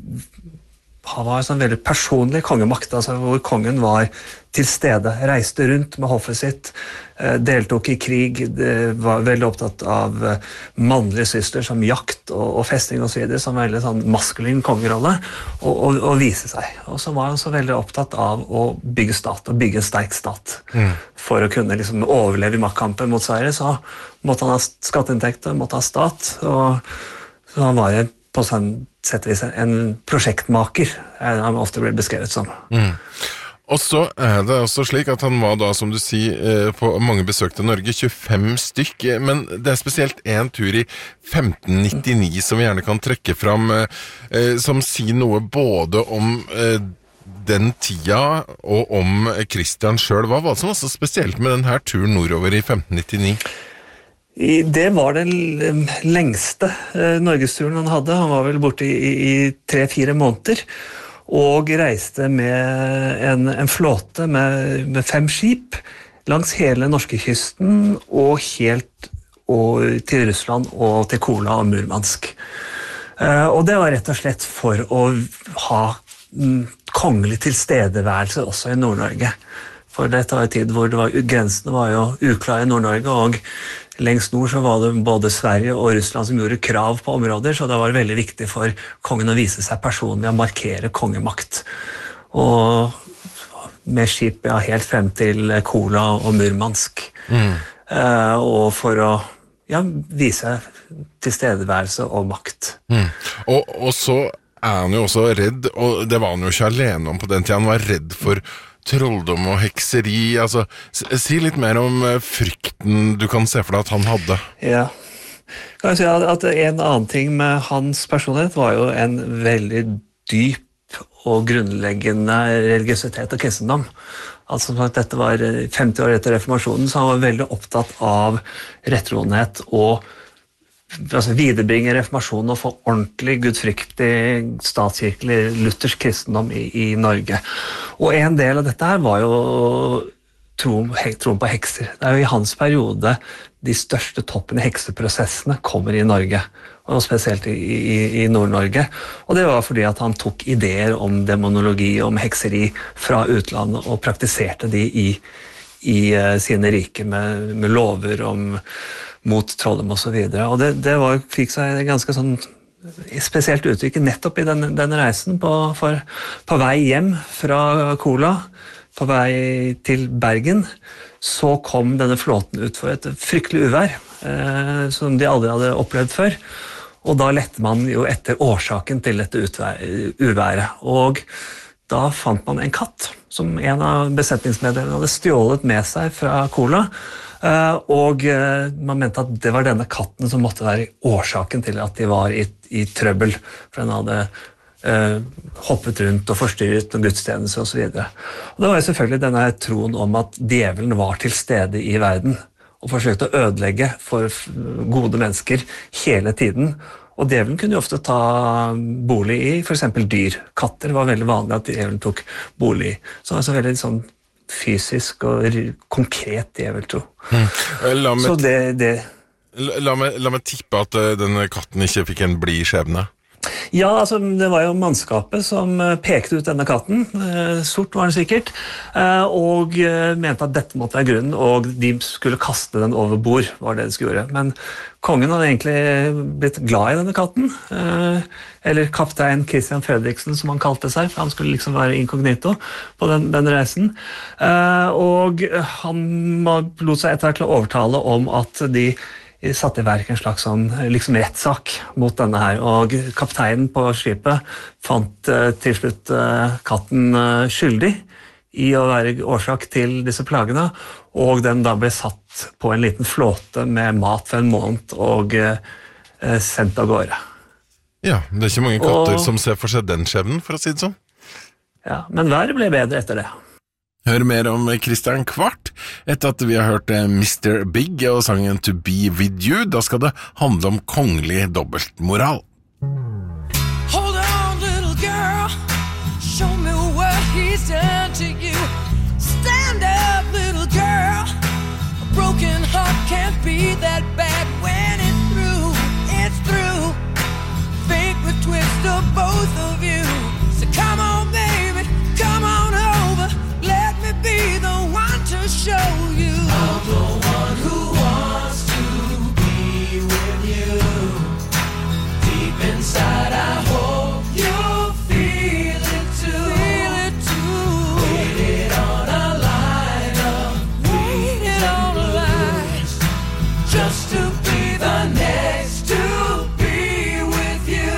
han var en sånn veldig personlig kongemakt, altså hvor kongen var til stede, reiste rundt med hoffet sitt, deltok i krig, var veldig opptatt av mannlige sysler som jakt og festing og så videre, som veldig sånn maskulin kongerolle, og vise seg. Og så var han så veldig opptatt av å bygge stat, og bygge en sterk stat. For å kunne liksom overleve i maktkampen mot Sverige, så måtte han ha skatteinntekter, måtte ha stat, og så han var på sånn sett og vis en prosjektmaker, han ofte ble beskrevet som. Og så er det også slik at han var da, som du sier, på mange besøk til Norge, 25 stykk, men det er spesielt en tur i 1599 som vi gjerne kan trekke fram, som sier noe både om den tida og om Christian selv. Hva var det som var så spesielt med denne turen nordover i 1599? Det var den lengste norgesturen han hadde. Han var vel borte i 3-4 måneder, og reiste med en flåte med 5 skip langs hele norskekysten og helt til Russland og til Kola og Murmansk. Og det var rett og slett for å ha kongelig tilstedeværelse også i Nord-Norge. For dette var en tid hvor grensene var jo uklare i Nord-Norge, og lengst nord så var det både Sverige og Russland som gjorde krav på områder, så det var veldig viktig for kongen å vise seg personlig og markere kongemakt. Og med skip helt frem til Kola og Murmansk. Og for å vise tilstedeværelse og makt. Og så er han jo også redd, og det var han jo ikke alene om på den tiden, han var redd for trolldom og hekseri, altså, si litt mer om frykten du kan se for deg at han hadde. Ja, kan jeg si at en annen ting med hans personlighet var jo en veldig dyp og grunnleggende religiøsitet og kristendom. Altså at dette var 50 år etter reformasjonen, så han var veldig opptatt av rettroenhet og viderebringe reformasjonen og få ordentlig gudfryktig statskirkelig luthersk kristendom i Norge. Og en del av dette her var jo troen på hekser. Det er jo i hans periode de største toppene i hekseprosessene kommer i Norge, og spesielt i Nord-Norge. Og det var fordi at han tok ideer om demonologi, om hekseri fra utlandet og praktiserte de i sine rike med lover mot trolldom og så videre. Og det fikk seg ganske sånn spesielt uttrykk nettopp i denne reisen på vei hjem fra Kola, på vei til Bergen, så kom denne flåten ut for et fryktelig uvær, som de aldri hadde opplevd før. Og da lette man jo etter årsaken til dette uværet. Og da fant man en katt, som en av besetningsmedlemmene hadde stjålet med seg fra Kola, og man mente at det var denne katten som måtte være årsaken til at de var i trøbbel, for den hadde hoppet rundt og forstyrret og gudstjeneste og så videre. Og det var jo selvfølgelig denne troen om at djevelen var til stede i verden og forsøkte å ødelegge for gode mennesker hele tiden. Og djevelen kunne jo ofte ta bolig i for eksempel dyr. Katter var veldig vanlig at djevelen tok bolig i. Så det var så veldig sånn fysisk og konkret djeveltro. Så La meg tippe at denne katten ikke fikk en blid skjebne. Ja, altså det var jo mannskapet som pekte ut denne katten, sort var den sikkert, og mente at dette måtte være grunnen, og de skulle kaste den over bord, var det de skulle gjøre. Men kongen hadde egentlig blitt glad i denne katten, eller kaptein Christian Fredriksen som han kalte seg, for han skulle liksom være inkognito på den reisen, og han lot seg etter hvert overtale om at de satte i verk en slags sånn, liksom rettssak mot denne her, og kapteinen på skipet fant til slutt katten skyldig i å være årsak til disse plagene, og den da ble satt på en liten flåte med mat for en måned og sendt av gårde. Ja, det ikke mange katter som ser for seg den skjebnen, for å si det sånn. Ja, men været ble bedre etter det. Hør mer om Christian Kvart etter at vi har hørt Mr. Big og sangen To Be With You. Da skal det handle om kongelig dobbeltmoral. Hold on, little girl. Show me what he's done to you. Stand up, little girl. A broken heart can't be that bad when it's through. It's through. Fate would twist of both of you. So come on, baby, come on over. Let me be the one to show you. I'm the one who wants to be with you. Deep inside I hope you'll feel it too. Feel it too. Waited on a line of waited on a line just to be the next to be with you.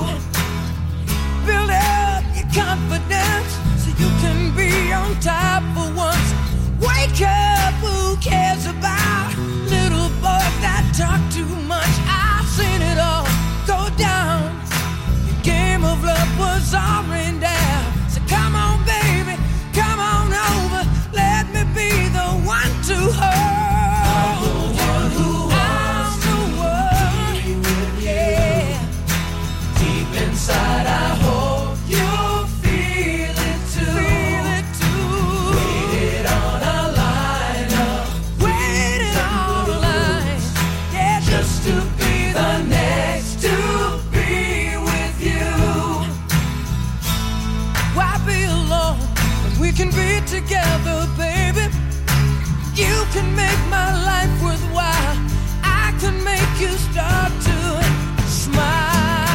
Build up your confidence so you can be on top for once. Wake up, who cares about little boys that talk too much? I've seen it all go down. The game of love was all rained down. So come on, baby, come on over. Let me be the one to hold. I'm the one who wants to be with you. Yeah. Deep inside I hope you'll feel it too. Feel it too. Waited on a line up. Waited on a line. Yeah, just to be the next to be with you. Why be alone when we can be together, baby? You can make my life worthwhile. I can make you start to smile.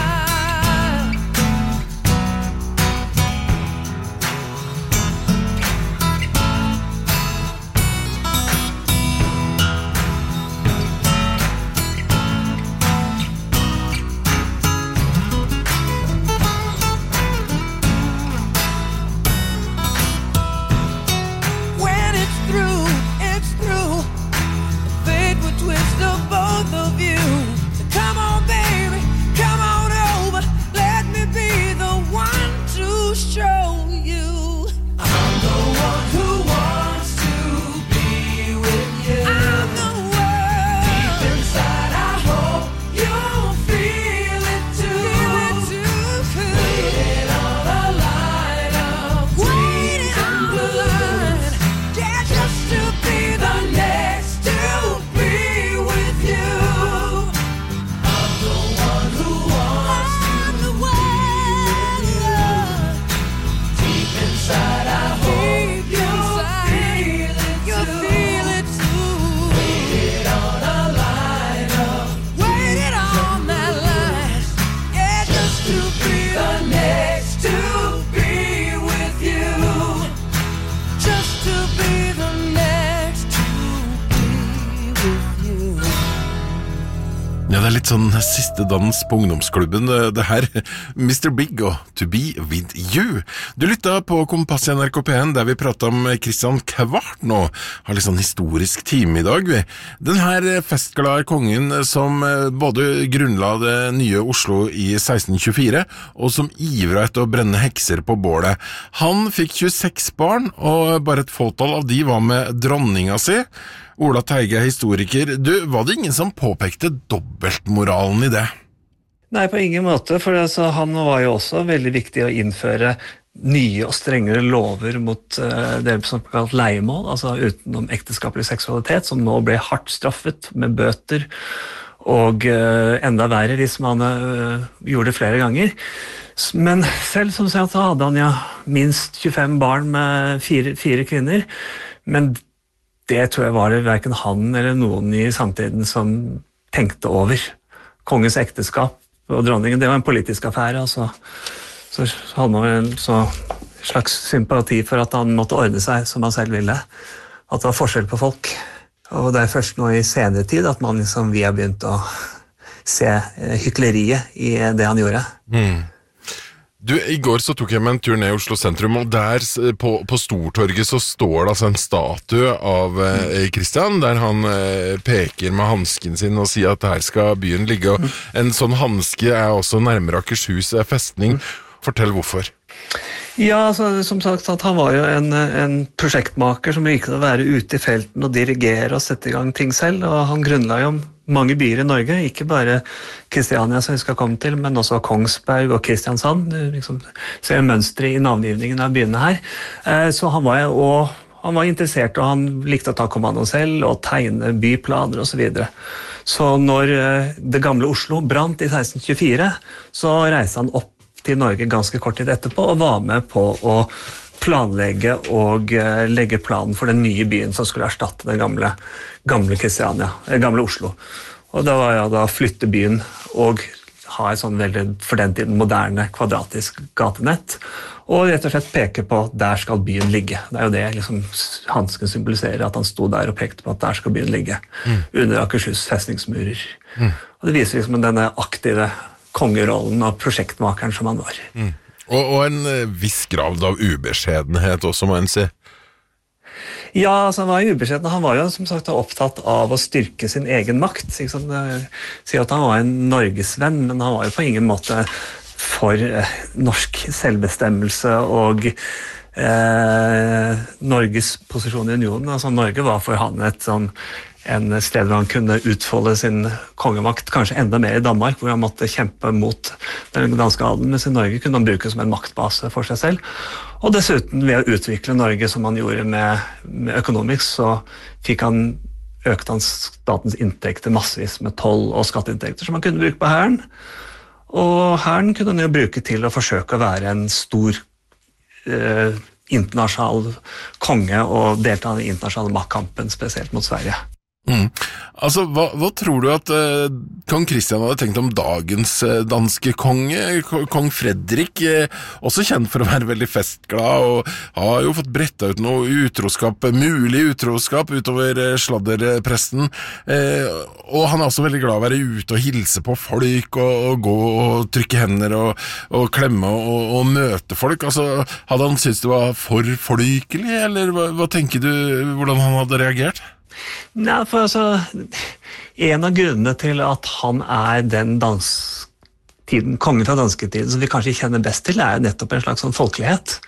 When it's through, it's through. The fate would twist of both of you. So det litt sånn siste dans på ungdomsklubben, det her. Mr. Big og To Be With You. Du lyttet på Kompass i NRK P1, der vi pratet om Kristian Kvart nå. Har litt sånn historisk time i dag, vi. Den her festglade kongen som både grunnla det nye Oslo i 1624, og som ivret etter å brenne hekser på bålet. Han fikk 26 barn, og bare et fåtall av de var med dronninga si. Ola Teige, historiker. Du, var det ingen som påpekte dobbeltmoralen i det? Nei, på ingen måte, for altså, han var jo også veldig viktig å innføre nye og strengere lover mot det som er kalt leiemål, altså utenom ekteskapelig seksualitet, som nå ble hardt straffet med bøter, og enda verre hvis man gjorde det flere ganger. Men selv som sagt, så hadde han ja minst 25 barn med fire kvinner, men det tror jeg var det hverken han eller noen i samtiden som tenkte over. Kongens ekteskap og dronningen, det var en politisk affære, altså. Så hadde man en slags sympati for at han måtte ordne seg som han selv ville. At det var forskjell på folk. Og det er først nå i senere tid at man liksom, vi har begynt å se hykleriet i det han gjorde. Du, i går så tok jeg meg en tur ned i Oslo sentrum, og der på Stortorget så står det altså en statue av Kristian, der han peker med hansken sin og sier at her skal byen ligge, og en sånn hanske er også nærmere Akershus festning. Fortell hvorfor. Ja, altså, som sagt, at han var jo en prosjektmaker som likte å være ute i felten og dirigere og sette i gang ting selv, og han grunnla jo mange byer i Norge, ikke bare Kristiania som vi skal komme til, men også Kongsberg og Kristiansand. Du liksom ser mønstre i navngivningen av byene her. Så han var interessert, og han likte å ta kommando selv og tegne byplaner og så videre. Så når det gamle Oslo brant i 1624, så reiste han opp til Norge ganske kort tid etterpå og var med på å planlegge og legge planen for den nye byen som skulle erstatte den gamle Kristiania, gamle Oslo. Og da var jeg da flytte byen og ha et sånn veldig, for den tiden, moderne kvadratisk gatenett, og rett og slett peke på der skal byen ligge. Det er jo det liksom hansken symboliserer, at han sto der og pekte på at der skal byen ligge, under Akershus festningsmurer. Og det viser liksom denne aktive kongerollen og prosjektmakeren som han var. Og en viss grad av ubeskjedenhet også, må en si. Ja, altså han var jo ubeskjeden. Han var jo som sagt opptatt av å styrke sin egen makt. Sier at han var en Norgesvenn, men han var jo på ingen måte for norsk selvbestemmelse og Norges posisjon i unionen. Altså Norge var for han en sted hvor han kunne utfolde sin kongemakt, kanskje enda mer i Danmark, hvor han måtte kjempe mot den danske adelen, mens i Norge kunne han bruke som en maktbase for seg selv. Og dessuten, ved å utvikle Norge som han gjorde med økonomisk, så økte han statens inntekter massevis med toll og skatteinntekter som han kunne bruke på hæren. Og hæren kunne han jo bruke til å forsøke å være en stor internasjonal konge og delta i den internasjonale maktkampen, spesielt mot Sverige. Altså, hva tror du at kong Kristian hadde tenkt om dagens danske konge? Kong Fredrik, også kjent for å være veldig festglad, og har jo fått brettet ut noe utroskap, mulig utroskap utover sladderpresten, og han er også veldig glad å være ute og hilse på folk, og gå og trykke hender og klemme og møte folk. Altså, hadde han syntes det var for folkelig, eller hva tenker du, hvordan han hadde reagert? Nei, for altså, en av grunnene til at han er den kongen fra dansketiden som vi kanskje kjenner best til, er nettopp en slags sånn folkelighet.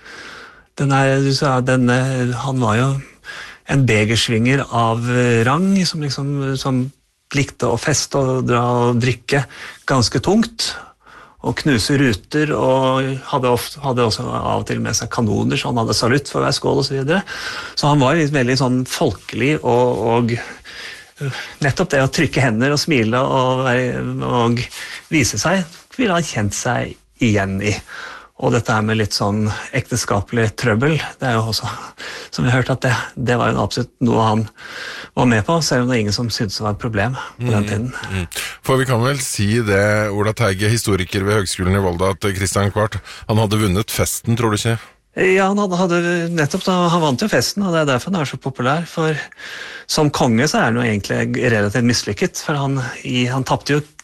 Han var jo en begersvinger av rang, som likte å feste og dra og drikke ganske tungt, og knuse ruter, og hadde også av og til med seg kanoner, så han hadde salutt for hver skål og så videre. Så han var veldig sånn folkelig, og nettopp det å trykke hender og smile og vise seg, ville han kjent seg igjen i. Og dette her med litt sånn ekteskapelig trøbbel, det er jo også, som vi har hørt, at det var jo absolutt noe han var med på, selv om det er ingen som syntes det var et problem på den tiden. For vi kan vel si det, Ola Teige, historiker ved Høgskolen i Volda, at Kristian Kvart, han hadde vunnet festen, tror du ikke? Ja, han vant jo festen, og det er derfor han er så populær, for som konge så er han jo egentlig relativt mislykket, for han tappte jo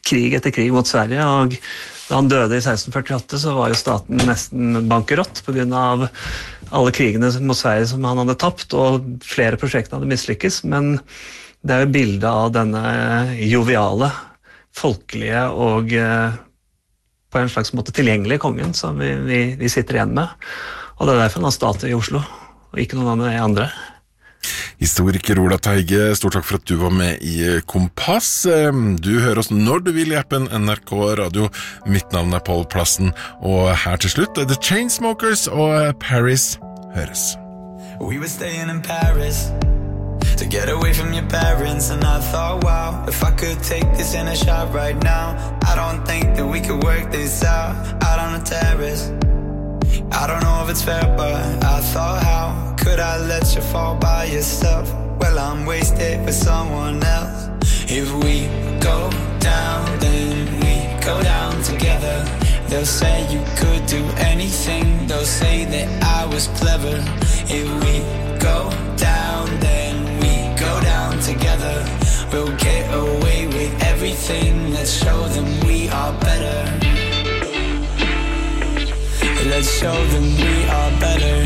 krig etter krig mot Sverige, og da han døde i 1648 så var jo staten nesten bankerott på grunn av alle krigene mot Sverige som han hadde tapt, og flere prosjekter hadde mislykkes, men det jo bildet av denne joviale, folkelige og på en slags måte tilgjengelige kongen som vi sitter igjen med, og det derfor han har statue i Oslo, og ikke noen andre. Historiker Ola Teige, stort takk for at du var med i Kompass. Du hører oss når du vil i appen NRK Radio. Mitt navn Paul Plassen, og her til slutt The Chainsmokers og Paris høres. We were staying in Paris to get away from your parents, and I thought, wow, if I could take this in a shot right now, I don't think that we could work this out on the terrace. I don't know if it's fair, but I thought, how could I let you fall by yourself? Well, I'm wasted with someone else. If we go down, then we go down together. They'll say you could do anything, they'll say that I was clever. If we go down, then we go down together. We'll get away with everything, let's show them we are better. Let's show them we are better.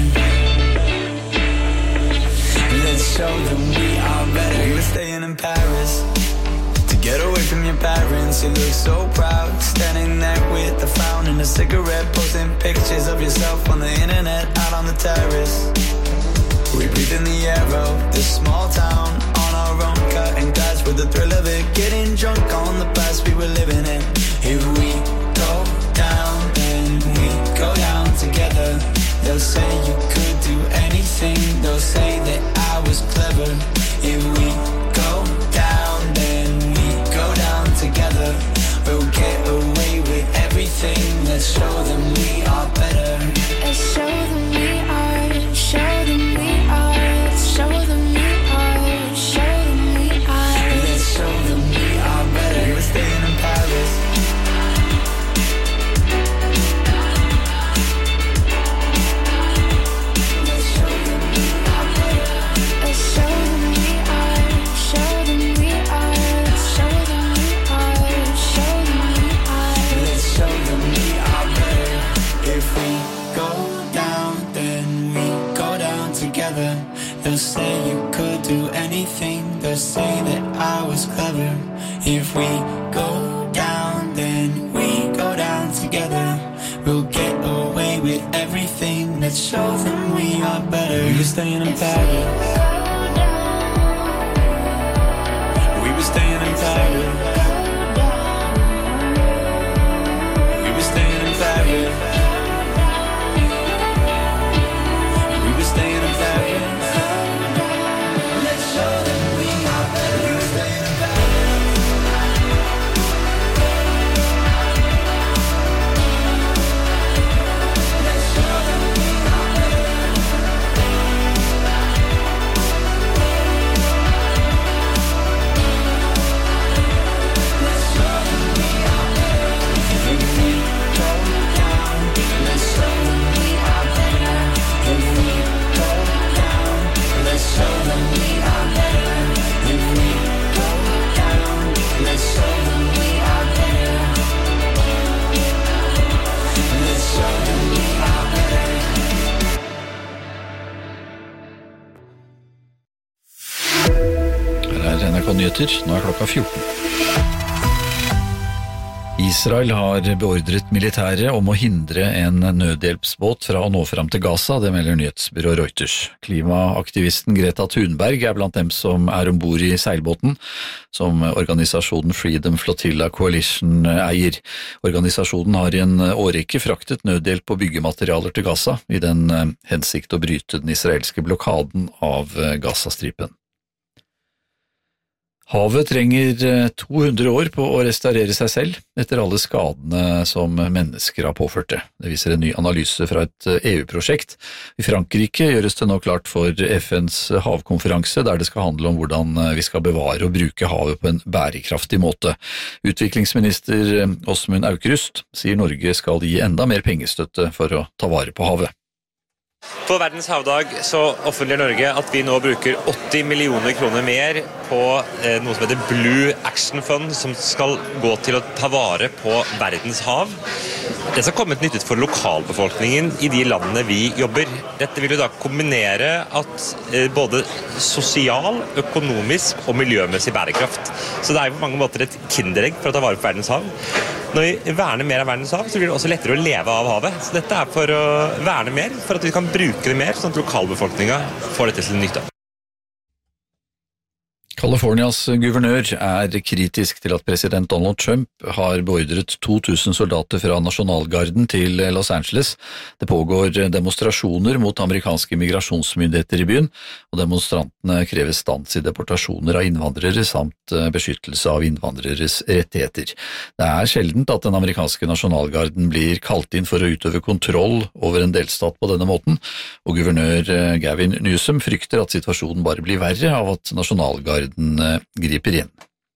Let's show them we are better. We were staying in Paris to get away from your parents. You look so proud, standing there with a frown and a cigarette, posting pictures of yourself on the internet, out on the terrace. We breathe in the air of this small town, on our own, cutting glass with the thrill of it, getting drunk on the past we were living in. If we go down, then we go down together. They'll say you could do anything, they'll say that I was clever. If we go down, then we go down together. We'll get away with everything, let's show them we are better. Let's show them we are, show them we are, let's show them we are, show them we are. Let's show them we are better. We were staying in Paris. They'll say you could do anything, they'll say that I was clever. If we go down, then we go down together. We'll get away with everything, let's show them we are better. We were staying in Paris. We were staying in Paris. We were staying in Paris. We were staying in Paris. Nyheter. Nå klokka 14. Israel har beordret militæret om å hindre en nødhjelpsbåt fra å nå fram til Gaza, det melder nyhetsbyrå Reuters. Klimaaktivisten Greta Thunberg blant dem som ombord i seilbåten, som organisasjonen Freedom Flotilla Coalition eier. Organisasjonen har i en årrekke fraktet nødhjelp og byggematerialer til Gaza, i den hensikt å bryte den israelske blokaden av Gazastripen. Havet trenger 200 år på å restaurere seg selv etter alle skadene som mennesker har påført det. Det viser en ny analyse fra et EU-prosjekt. I Frankrike gjøres det nå klart for FNs havkonferanse, der det skal handle om hvordan vi skal bevare og bruke havet på en bærekraftig måte. Utviklingsminister Åsmund Aukrust sier Norge skal gi enda mer pengestøtte for å ta vare på havet. På verdens havdag så offentliggjør Norge at vi nå bruker 80 millioner kroner mer på noe som heter Blue Action Fund, som skal gå til å ta vare på verdens hav. Det skal komme et nyttet for lokalbefolkningen i de landene vi jobber. Dette vil jo da kombinere at både sosial, økonomisk og miljømessig bærekraft. Så det er jo på mange måter et kinderegg for å ta vare på verdens hav. Når vi verner mer av verdens hav, så blir det også lettere å leve av havet. Så dette er for å verne mer, for at vi kan bruke det mer, sånn at lokalbefolkningen får dette til nytte. Californias guvernør er kritisk til at president Donald Trump har beordret 2000 soldater fra nasjonalgarden til Los Angeles. Det pågår demonstrasjoner mot amerikanske migrasjonsmyndigheter i byen, og demonstrantene krever stans i deportasjoner av innvandrere samt beskyttelse av innvandreres rettigheter. Det er sjeldent at den amerikanske nasjonalgarden blir kalt inn for å utøve kontroll over en delstat på denne måten, og guvernør Gavin Newsom frykter at situasjonen bare blir verre av at nasjonalgarden griper inn.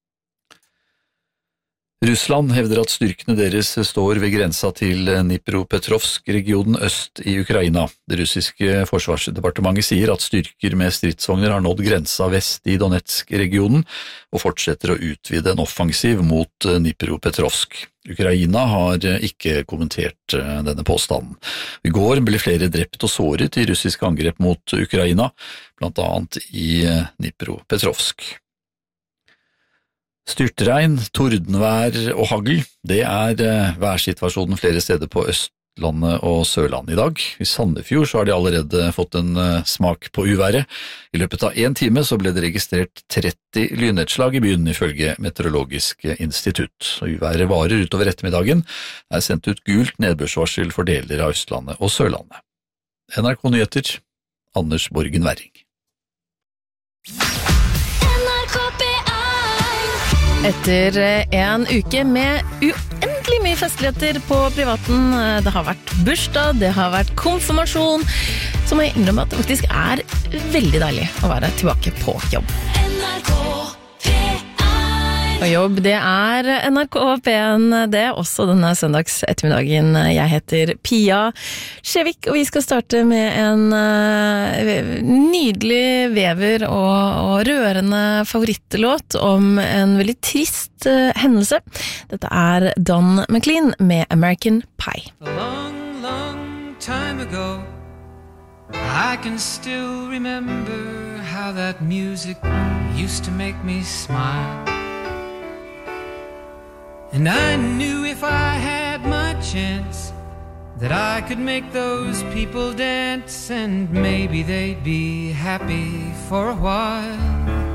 Russland hevder at styrkene deres står ved grensa til Dnipropetrovsk-regionen øst i Ukraina. Det russiske forsvarsdepartementet sier at styrker med stridsvogner har nådd grensa vest i Donetsk-regionen og fortsetter å utvide en offensiv mot Dnipropetrovsk. Ukraina har ikke kommentert denne påstanden. I går ble flere drept og såret i russiske angrep mot Ukraina, blant annet i Dnipropetrovsk. Styrtregn, tordenvær og hagl, det er værsituasjonen flere steder på Østlandet og Sørlandet i dag. I Sandefjord så har de allerede fått en smak på uværet. I løpet av 1 time så ble det registrert 30 lynnedslag i byen ifølge Meteorologisk institutt. Uværet varer utover ettermiddagen. Det er sendt ut gult nedbørsvarsel for deler av Østlandet og Sørlandet. NRK Nyheter, Anders Borgen Werring. Etter en uke med uendelig mye festligheter på privaten, det har vært bursdag, det har vært konfirmasjon, så må jeg innrømme at det faktisk er veldig deilig å være tilbake på jobb. Og jobb, det er NRK P1, det er også denne søndags ettermiddagen. Jeg heter Pia Skjevik, og vi skal starte med en nydelig vever og rørende favorittlåt om en veldig trist hendelse. Dette er Don McLean med American Pie. A long, long time ago, I can still remember how that music used to make me smile. And I knew if I had my chance that I could make those people dance, and maybe they'd be happy for a while.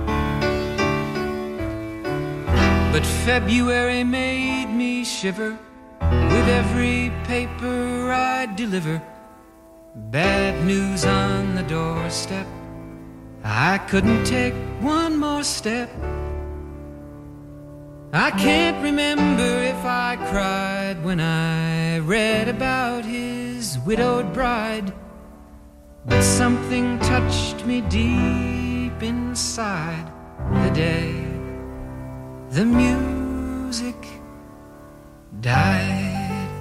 But February made me shiver with every paper I deliver. Bad news on the doorstep, I couldn't take one more step. I can't remember if I cried when I read about his widowed bride, but something touched me deep inside the day the music died.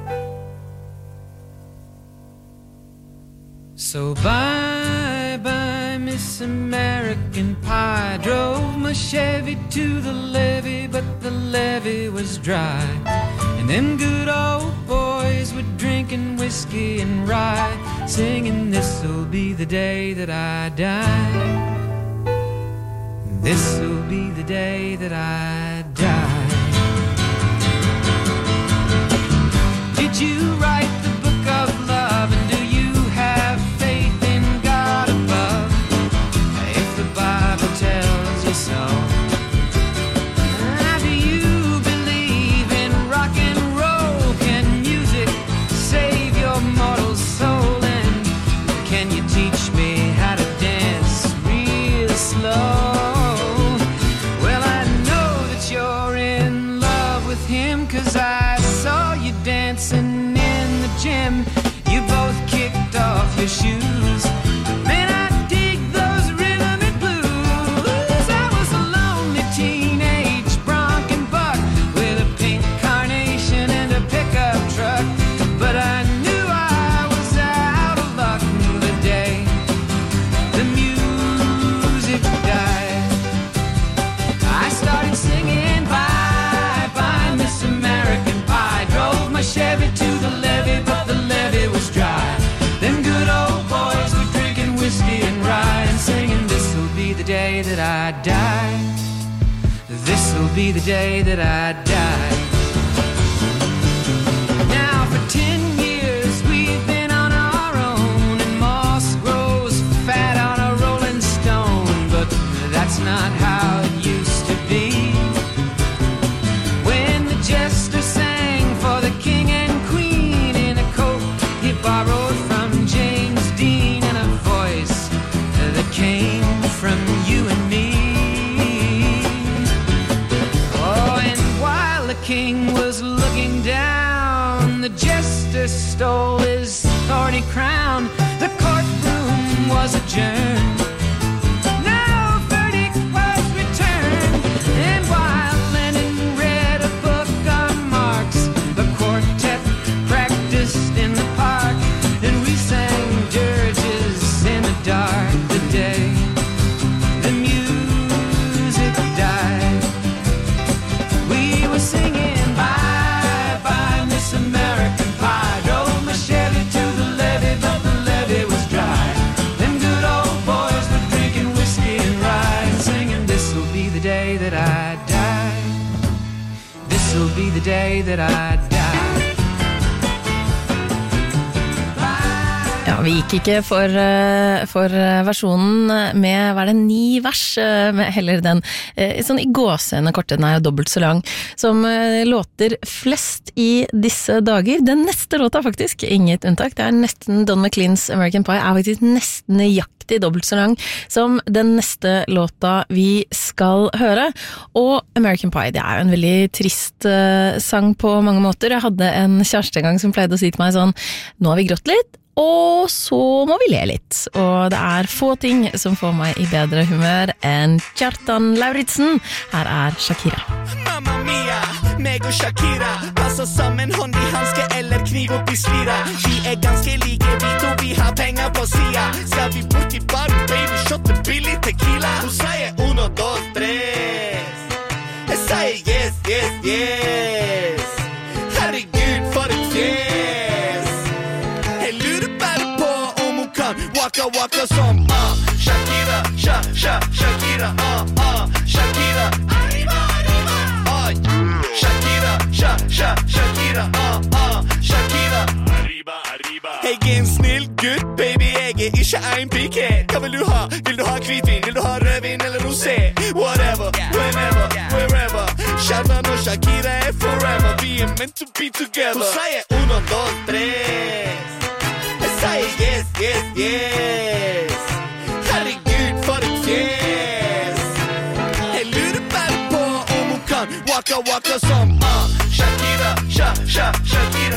So bye-bye, Miss American Pie. Drove my Chevy to the levee, but the levee was dry. And them good old boys were drinking whiskey and rye, singing, this'll be the day that I die. This'll be the day that I die. Did you write the book of love, and do you have faith in God above? If the Bible tells you so, do you believe in rock and roll? Can music save your mortal soul? And can you teach me how to dance real slow? Well, I know that you're in love with him, 'cause I saw you dancing in that I die. This'll be the day that I die. Now for 10 years we've been on our own, and moss grows fat on a rolling stone, but that's not how it used to be. When the jester sang for the king and queen in a coat he borrowed from James Dean, and a voice that came from you and me. Oh, and while the king was looking down, the jester stole his thorny crown. The courtroom was adjourned. No verdict was returned. And while Lenin read a book on Marx, the quartet practiced in the park, and we sang dirges in the dark. The day the music died, we were singing bye bye Miss American Pie. Drove my Chevy to the levee, but the levee was dry. Them good old boys were drinking whiskey and rye, and singing this'll be the day that I die. This'll be the day that I die. Ja, vi gikk ikke for versjonen med, hva er det, 9 vers, med heller den sånn i gåsehudene korte, den er jo dobbelt så lang, som låter flest i disse dager. Den neste låta faktisk, inget unntak, det er nesten Don McLeans American Pie, er faktisk nesten nøyaktig dobbelt så lang som den neste låta vi skal høre. Og American Pie, det er jo en veldig trist sang på mange måter. Jeg hadde en kjæreste en gang som pleide å si til meg sånn, nå har vi grått litt, og så må vi le litt. Og det er få ting som får meg i bedre humør enn Kjartan Lauritzen. Her er Shakira. Mamma mia, meg og Shakira passer sammen hånd i handske eller kniv opp i slira. Vi ganske like, vi to vi har penger på sida. Skal vi bort i baren, baby, shotte billig tequila. Hun sier 1, 2, 3. Jeg sier yes, yes, yes. Herregud, for et fjes. Waka waka som Shakira, Shakira, Shakira, arriba, arriba. Shakira, Shakira, Shakira, arriba, arriba. Jeg en snill gutt, baby, jeg ikke en piket. Hva vil du ha? Vil du ha hvitvin? Vil du ha rødvin eller rosé? Whatever, whenever, wherever. Kjartan og Shakira forever. Vi meant to be together. Hun sier 1, 2, 3. Say yes, yes, yes. Herregud, for et fjes. Jeg lurer bare på om hun kan waka waka som Shakira, Shakira,